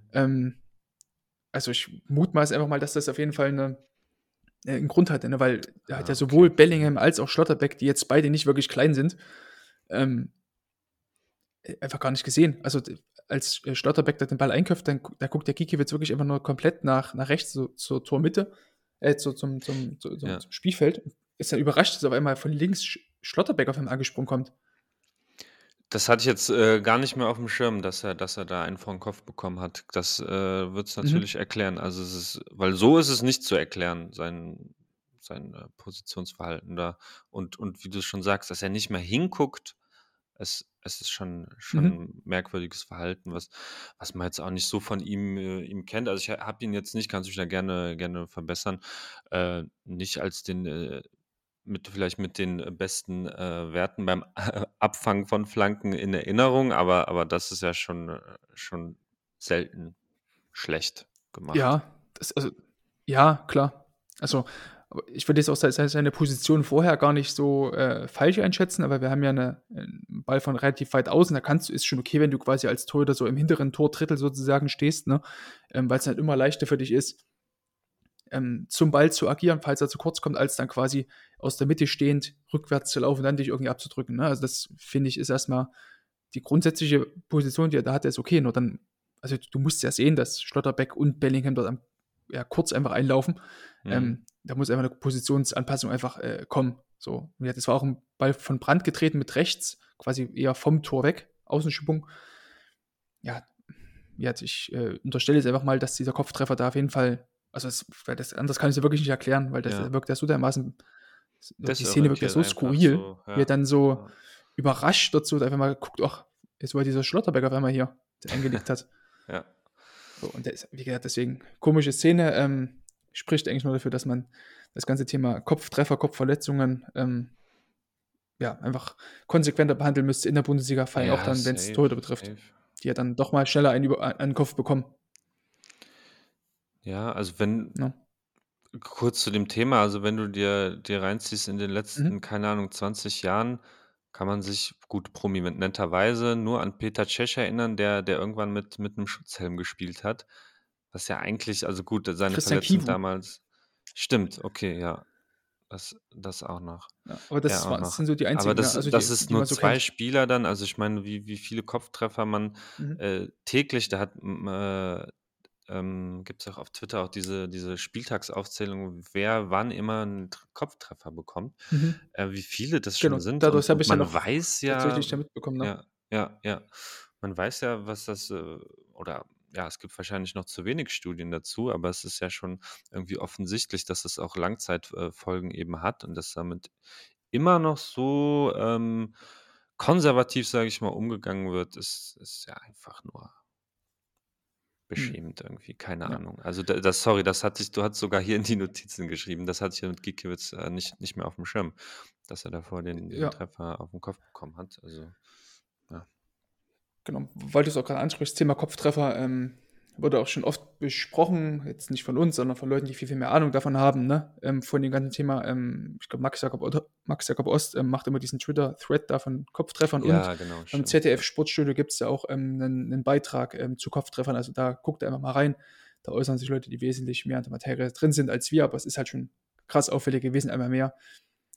Also ich mutmaße einfach mal, dass das auf jeden Fall einen Grund hatte, ne? Weil er hat ja Ah, sowohl okay. Bellingham als auch Schlotterbeck, die jetzt beide nicht wirklich klein sind, ähm, einfach gar nicht gesehen. Also als Schlotterbeck da den Ball einköpft, da guckt der Gikiewicz wirklich einfach nur komplett nach rechts, so zur Tormitte, zum Ja. Spielfeld. Ist dann überrascht, dass auf einmal von links Schlotterbeck auf einmal angesprungen kommt. Das hatte ich jetzt gar nicht mehr auf dem Schirm, dass er da einen vor den Kopf bekommen hat. Das wird es Mhm. natürlich erklären. Also es ist, weil so ist es nicht zu erklären, sein Positionsverhalten da. Und wie du schon sagst, dass er nicht mehr hinguckt, es ist schon Mhm. ein merkwürdiges Verhalten, was man jetzt auch nicht so von ihm kennt. Also ich habe ihn jetzt nicht, kannst du mich da gerne verbessern, nicht als den vielleicht mit den besten Werten beim Abfangen von Flanken in Erinnerung, aber das ist ja schon selten schlecht gemacht. Ja, ja, klar. Also, aber ich würde jetzt auch seine Position vorher gar nicht so falsch einschätzen, aber wir haben ja einen Ball von relativ weit außen, ist schon okay, wenn du quasi als Torhüter so im hinteren Tordrittel sozusagen stehst, ne? Weil es halt immer leichter für dich ist, zum Ball zu agieren, falls er zu kurz kommt, als dann quasi aus der Mitte stehend rückwärts zu laufen und dann dich irgendwie abzudrücken. Ne? Also das, finde ich, ist erstmal die grundsätzliche Position, die er da hat, ist okay. Nur dann, also du musst ja sehen, dass Schlotterbeck und Bellingham dort kurz einfach einlaufen. Mhm. Da muss einfach eine Positionsanpassung einfach kommen. So. Und ja, das war auch ein Ball von Brandt getreten mit rechts, quasi eher vom Tor weg, Außenschiebung. Ja, ich unterstelle jetzt einfach mal, dass dieser Kopftreffer da auf jeden Fall, also anders kann ich es ja wirklich nicht erklären, weil das Ja. wirkt ja so dermaßen, die Szene wirkt ja Desorientiert so einfach skurril, so, wie er dann so ja. überrascht dazu einfach mal guckt, ach, jetzt war dieser Schlotterbeck auf einmal hier, der eingelegt hat. Ja. So, und der ist, wie gesagt, deswegen komische Szene, spricht eigentlich nur dafür, dass man das ganze Thema Kopftreffer, Kopfverletzungen einfach konsequenter behandeln müsste in der Bundesliga, vor allem auch Ja, dann, wenn es safe, Torhüter betrifft, safe. die ja dann doch mal schneller einen an den Kopf bekommen. Ja, also Ne? kurz zu dem Thema, also wenn du dir reinziehst in den letzten, Mhm. keine Ahnung, 20 Jahren, kann man sich gut prominenterweise nur an Peter Cech erinnern, der irgendwann mit einem Schutzhelm gespielt hat. Was ja eigentlich, also gut, seine Christian Verletzung Kiwu. damals. Stimmt, okay, ja. Das auch noch. Ja, aber Er auch das noch. sind so die Aber einzigen, ne? Also das die ist man nur so 2 kennt. Spieler dann. Also ich meine, wie viele Kopftreffer man Mhm. täglich, da gibt es auch auf Twitter auch diese Spieltagsaufzählung, wer wann immer einen Kopftreffer bekommt, Mhm. wie viele das schon Genau, sind. dadurch habe Und ich ja man noch weiß tatsächlich ja, da mitbekommen, ne? ja, man weiß ja, was das, oder ja, es gibt wahrscheinlich noch zu wenig Studien dazu, aber es ist ja schon irgendwie offensichtlich, dass es auch Langzeitfolgen eben hat und dass damit immer noch so konservativ, sage ich mal, umgegangen wird, ist ja einfach nur Mhm. beschämend irgendwie, keine Ja. Ahnung. Also sorry, du hast sogar hier in die Notizen geschrieben, das hatte ich ja mit Gikiewicz nicht mehr auf dem Schirm, dass er davor den Ja, Treffer auf den Kopf bekommen hat. Also, ja. genau. Weil du es auch gerade ansprichst, Thema Kopftreffer, wurde auch schon oft besprochen, jetzt nicht von uns, sondern von Leuten, die viel, viel mehr Ahnung davon haben, ne? Von dem ganzen Thema, ich glaube, Max Jakob Ost macht immer diesen Twitter-Thread da von Kopftreffern und Ja, genau, beim stimmt. ZDF Ja. Sportstudio gibt es ja auch einen Beitrag zu Kopftreffern, also da guckt einfach mal rein, da äußern sich Leute, die wesentlich mehr in der Materie drin sind als wir, aber es ist halt schon krass auffällig gewesen, einmal mehr.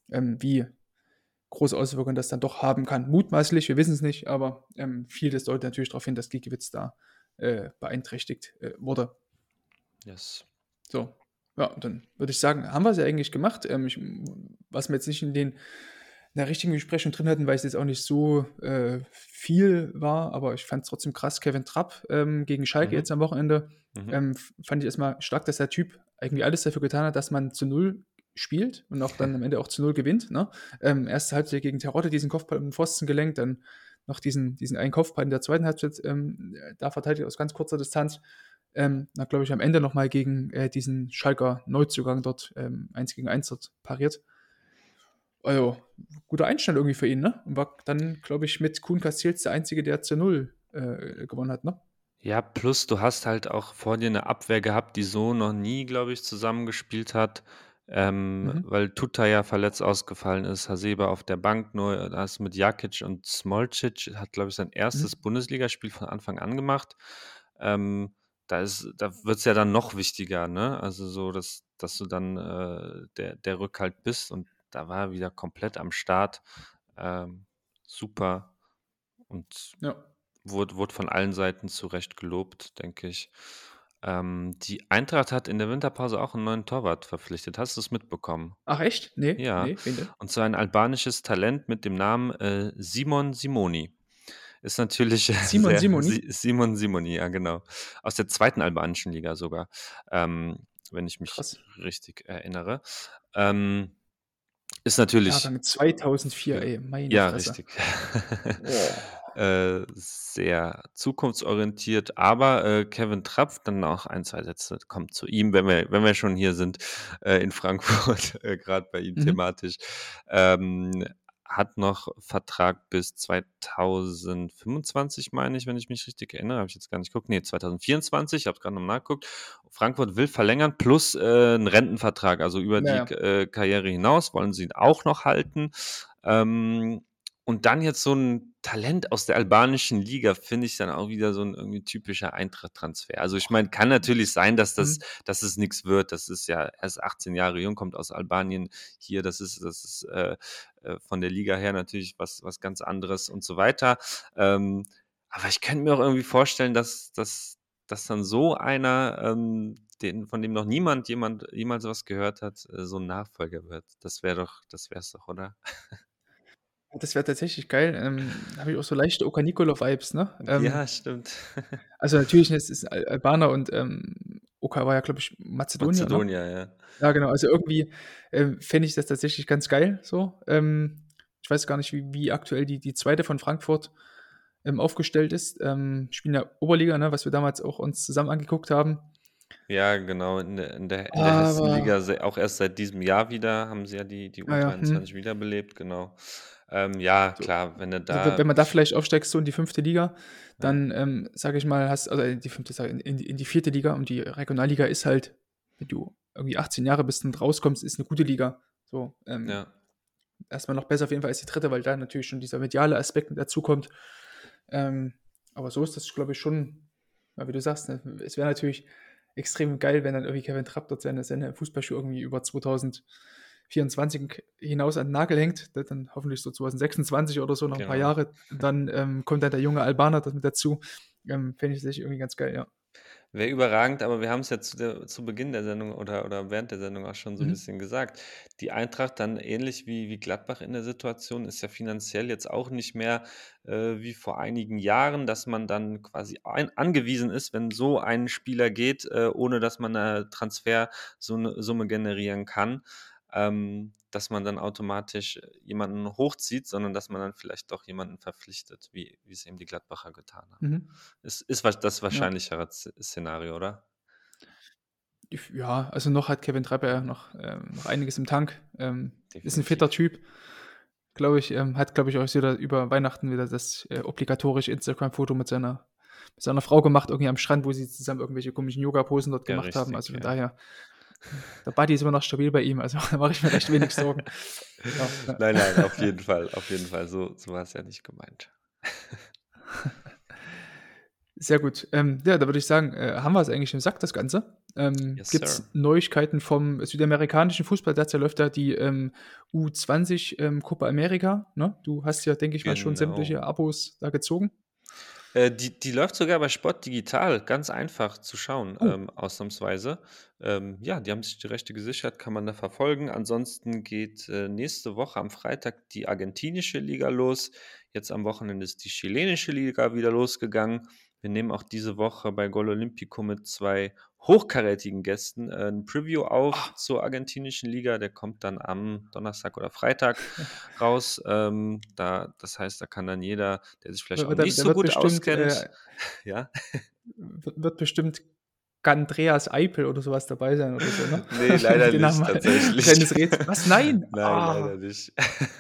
wie große Auswirkungen das dann doch haben kann. Mutmaßlich, wir wissen es nicht, aber vieles deutet natürlich darauf hin, dass Giekewitz da beeinträchtigt wurde. Yes. So, ja, dann würde ich sagen, haben wir es ja eigentlich gemacht. Was wir jetzt nicht in der richtigen Besprechung drin hatten, weil es jetzt auch nicht so viel war, aber ich fand es trotzdem krass. Kevin Trapp gegen Schalke jetzt am Wochenende, fand ich erstmal stark, dass der Typ irgendwie alles dafür getan hat, dass man zu 0 spielt und auch dann am Ende auch zu 0 gewinnt. Ne? Erste Halbzeit gegen Terodde, diesen Kopfball um den Pfosten gelenkt, dann noch diesen einen Kopfball in der zweiten Halbzeit da verteidigt aus ganz kurzer Distanz. Glaube ich, am Ende nochmal gegen diesen Schalker Neuzugang dort 1 gegen 1 dort pariert. Also, guter Einstand irgendwie für ihn, ne? Und war dann, glaube ich, mit Kuhn Castells der Einzige, der zu 0 gewonnen hat, ne? Ja, plus du hast halt auch vor dir eine Abwehr gehabt, die so noch nie, glaube ich, zusammengespielt hat, weil Tuta ja verletzt ausgefallen ist, Hasebe auf der Bank, nur da hast du mit Jakic und Smolcic, hat, glaube ich, sein erstes Bundesligaspiel von Anfang an gemacht. Da wird es ja dann noch wichtiger, ne? Also so, dass du dann der Rückhalt bist und da war er wieder komplett am Start. Super und Ja. wurde von allen Seiten zu Recht gelobt, denke ich. Die Eintracht hat in der Winterpause auch einen neuen Torwart verpflichtet. Hast du es mitbekommen? Ach, echt? Nee, Ja, nee, wen denn? und zwar ein albanisches Talent mit dem Namen Simon Simoni. Ist natürlich Simon Simoni? Simon Simoni, ja, genau. Aus der zweiten albanischen Liga sogar, wenn ich mich Krass. richtig erinnere. Ist natürlich. Jahrgang 2004, ey, meine Ja, Fresse. richtig. Sehr zukunftsorientiert, aber Kevin Trapp, dann auch 1, 2 Sätze, kommt zu ihm, wenn wir schon hier sind in Frankfurt, gerade bei ihm thematisch. Hat noch Vertrag bis 2025, meine ich, wenn ich mich richtig erinnere. Habe ich jetzt gar nicht geguckt. Nee, 2024, ich habe gerade noch nachgeguckt. Frankfurt will verlängern plus einen Rentenvertrag, also über die Karriere hinaus wollen sie ihn auch noch halten. Und dann jetzt so ein Talent aus der albanischen Liga, finde ich dann auch wieder so ein irgendwie typischer Eintracht-Transfer. Also ich meine, kann natürlich sein, dass es nichts wird. Das ist ja erst 18 Jahre jung, kommt aus Albanien hier. Das ist von der Liga her natürlich was ganz anderes und so weiter. Aber ich könnte mir auch irgendwie vorstellen, dass dann so einer, von dem noch jemals was gehört hat, so ein Nachfolger wird. Das wär's doch, oder? Das wäre tatsächlich geil. Habe ich auch so leichte Oka-Nikola-Vibes, ne? Ja, stimmt. Also natürlich, es ist Albaner und Oka war ja, glaube ich, Mazedonier. Mazedonier, ne? ja. Ja, genau. Also irgendwie fände ich das tatsächlich ganz geil. So. Ich weiß gar nicht, wie aktuell die zweite von Frankfurt aufgestellt ist. Spielen ja Oberliga, ne, was wir damals auch uns zusammen angeguckt haben. Ja, genau, in der Hessenliga, auch erst seit diesem Jahr wieder, haben sie ja die U23 wiederbelebt, genau. Ja, klar, wenn du da. Also, wenn man da vielleicht aufsteigst, so in die 5. Liga, dann, sage ich mal, die 5. in die 4. Liga und die Regionalliga ist halt, wenn du irgendwie 18 Jahre bist und rauskommst, ist eine gute Liga. So, Ja. erstmal noch besser auf jeden Fall als die 3., weil da natürlich schon dieser mediale Aspekt mit dazukommt. Aber so ist das, glaube ich, schon, wie du sagst, ne? Es wäre natürlich extrem geil, wenn dann irgendwie Kevin Trapp dort seine Fußballschuhe irgendwie über 2024 hinaus an den Nagel hängt, dann hoffentlich so 2026 oder so, noch ein paar Genau. Jahre, dann kommt dann der junge Albaner mit dazu. Fände ich tatsächlich irgendwie ganz geil, ja. Wäre überragend, aber wir haben es ja zu Beginn der Sendung oder während der Sendung auch schon so ein bisschen gesagt. Die Eintracht dann ähnlich wie Gladbach in der Situation ist ja finanziell jetzt auch nicht mehr wie vor einigen Jahren, dass man dann quasi angewiesen ist, wenn so ein Spieler geht, ohne dass man eine Transfersumme generieren kann, dass man dann automatisch jemanden hochzieht, sondern dass man dann vielleicht doch jemanden verpflichtet, wie es eben die Gladbacher getan haben. Ist das wahrscheinlichere Szenario, oder? Ja, also noch hat Kevin Trapp ja noch einiges im Tank. Ist ein fitter Typ. Glaube ich, hat, glaube ich, auch wieder über Weihnachten wieder das obligatorische Instagram-Foto mit seiner Frau gemacht, irgendwie am Strand, wo sie zusammen irgendwelche komischen Yoga-Posen dort gemacht haben. Also von daher, der Body ist immer noch stabil bei ihm, also da mache ich mir recht wenig Sorgen. Ja. Nein, auf jeden Fall. So war es ja nicht gemeint. Sehr gut. Ja, da würde ich sagen, haben wir es eigentlich im Sack, das Ganze. Yes, gibt es sir. Neuigkeiten vom südamerikanischen Fußball. Derzeit läuft da die U20 Copa America. Ne? Du hast ja, denke ich mal, schon Genau. sämtliche Abos da gezogen. Die läuft sogar bei Sport Digital, ganz einfach zu schauen, Oh. ausnahmsweise. Ja, die haben sich die Rechte gesichert, kann man da verfolgen. Ansonsten geht nächste Woche am Freitag die argentinische Liga los. Jetzt am Wochenende ist die chilenische Liga wieder losgegangen. Wir nehmen auch diese Woche bei Gol Olímpico mit 2 hochkarätigen Gästen ein Preview auf zur argentinischen Liga. Der kommt dann am Donnerstag oder Freitag raus. Das heißt, da kann dann jeder, der sich vielleicht auch Da- nicht da so wird gut bestimmt, auskennt, ja, wird bestimmt Andreas Eipel oder sowas dabei sein oder so, ne? nee, leider Den nicht haben wir- tatsächlich. Kleines Rätsel. Was? Nein? Nein, leider nicht.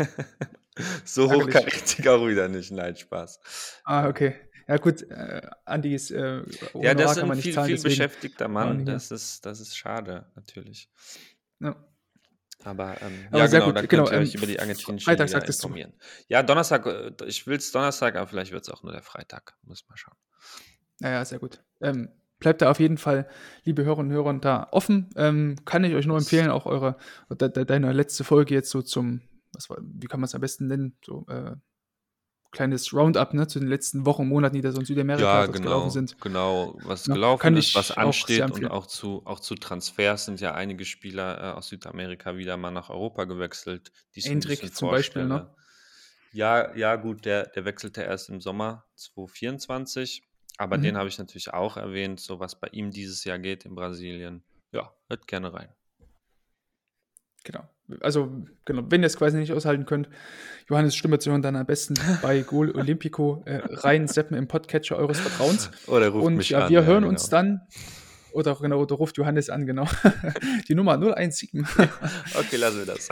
So Ärgerlich. hochkarätig auch wieder nicht. Nein, Spaß. Okay. Ja gut, Andi ist Ja, Honorar das ist kann man ein nicht viel, zahlen, viel deswegen. beschäftigter auch Mann. nicht mehr. Das ist schade, natürlich. Ja. Aber Aber ja, sehr genau, gut, da könnt genau, ihr euch über die argentinische Freitag Liga sagtest du. informieren. Ja, Donnerstag, ich will es Donnerstag, aber vielleicht wird es auch nur der Freitag. Muss mal schauen. Ja, sehr gut. Bleibt da auf jeden Fall, liebe Hörerinnen und Hörer, da offen. Kann ich euch nur empfehlen, auch deine letzte Folge jetzt so wie kann man es am besten nennen? So kleines Roundup, ne, zu den letzten Wochen, Monaten, die da so in Südamerika Ja, gelaufen sind. genau, was Ja, gelaufen kann ist, ich was auch sehr ansteht und empfehlen. auch zu Transfers sind ja einige Spieler aus Südamerika wieder mal nach Europa gewechselt, die ich so ein Endrick bisschen zum Beispiel, ne? vorstelle. Ja, gut, der wechselte erst im Sommer 2024, aber den Mhm. habe ich natürlich auch erwähnt, so was bei ihm dieses Jahr geht in Brasilien. Ja, hört gerne rein. Genau. Also, genau, wenn ihr es quasi nicht aushalten könnt, Johannes Stimme zu hören, dann am besten bei Gol Olímpico reinseppen im Podcatcher eures Vertrauens. Oder ruft Und mich ja, an. wir ja, hören genau. uns dann, oder ruft Johannes an, genau. Die Nummer 017. Okay, lassen wir das.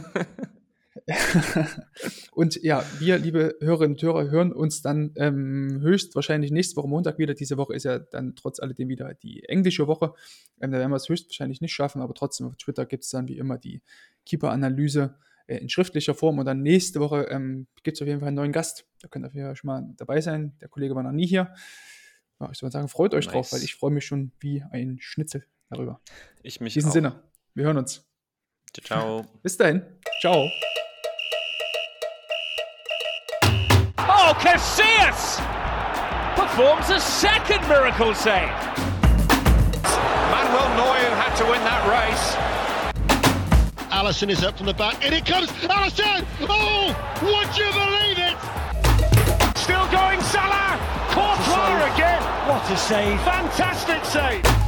Und ja, wir, liebe Hörerinnen und Hörer, hören uns dann höchstwahrscheinlich nächste Woche Montag wieder. Diese Woche ist ja dann trotz alledem wieder die englische Woche. Da werden wir es höchstwahrscheinlich nicht schaffen, aber trotzdem auf Twitter gibt es dann wie immer die Keeper-Analyse in schriftlicher Form. Und dann nächste Woche gibt es auf jeden Fall einen neuen Gast. Da könnt ihr schon mal dabei sein. Der Kollege war noch nie hier. Ja, ich würde sagen, freut euch drauf, weil ich freue mich schon wie ein Schnitzel darüber. Ich mich In diesem auch. Sinne, wir hören uns. Ciao. Bis dahin. Ciao. Oh, Casillas performs a second miracle save. Manuel Neuer had to win that race. Alisson is up from the back. In it comes. Alisson! Oh! Would you believe it? Still going Salah. Courtois again. What a save. Fantastic save.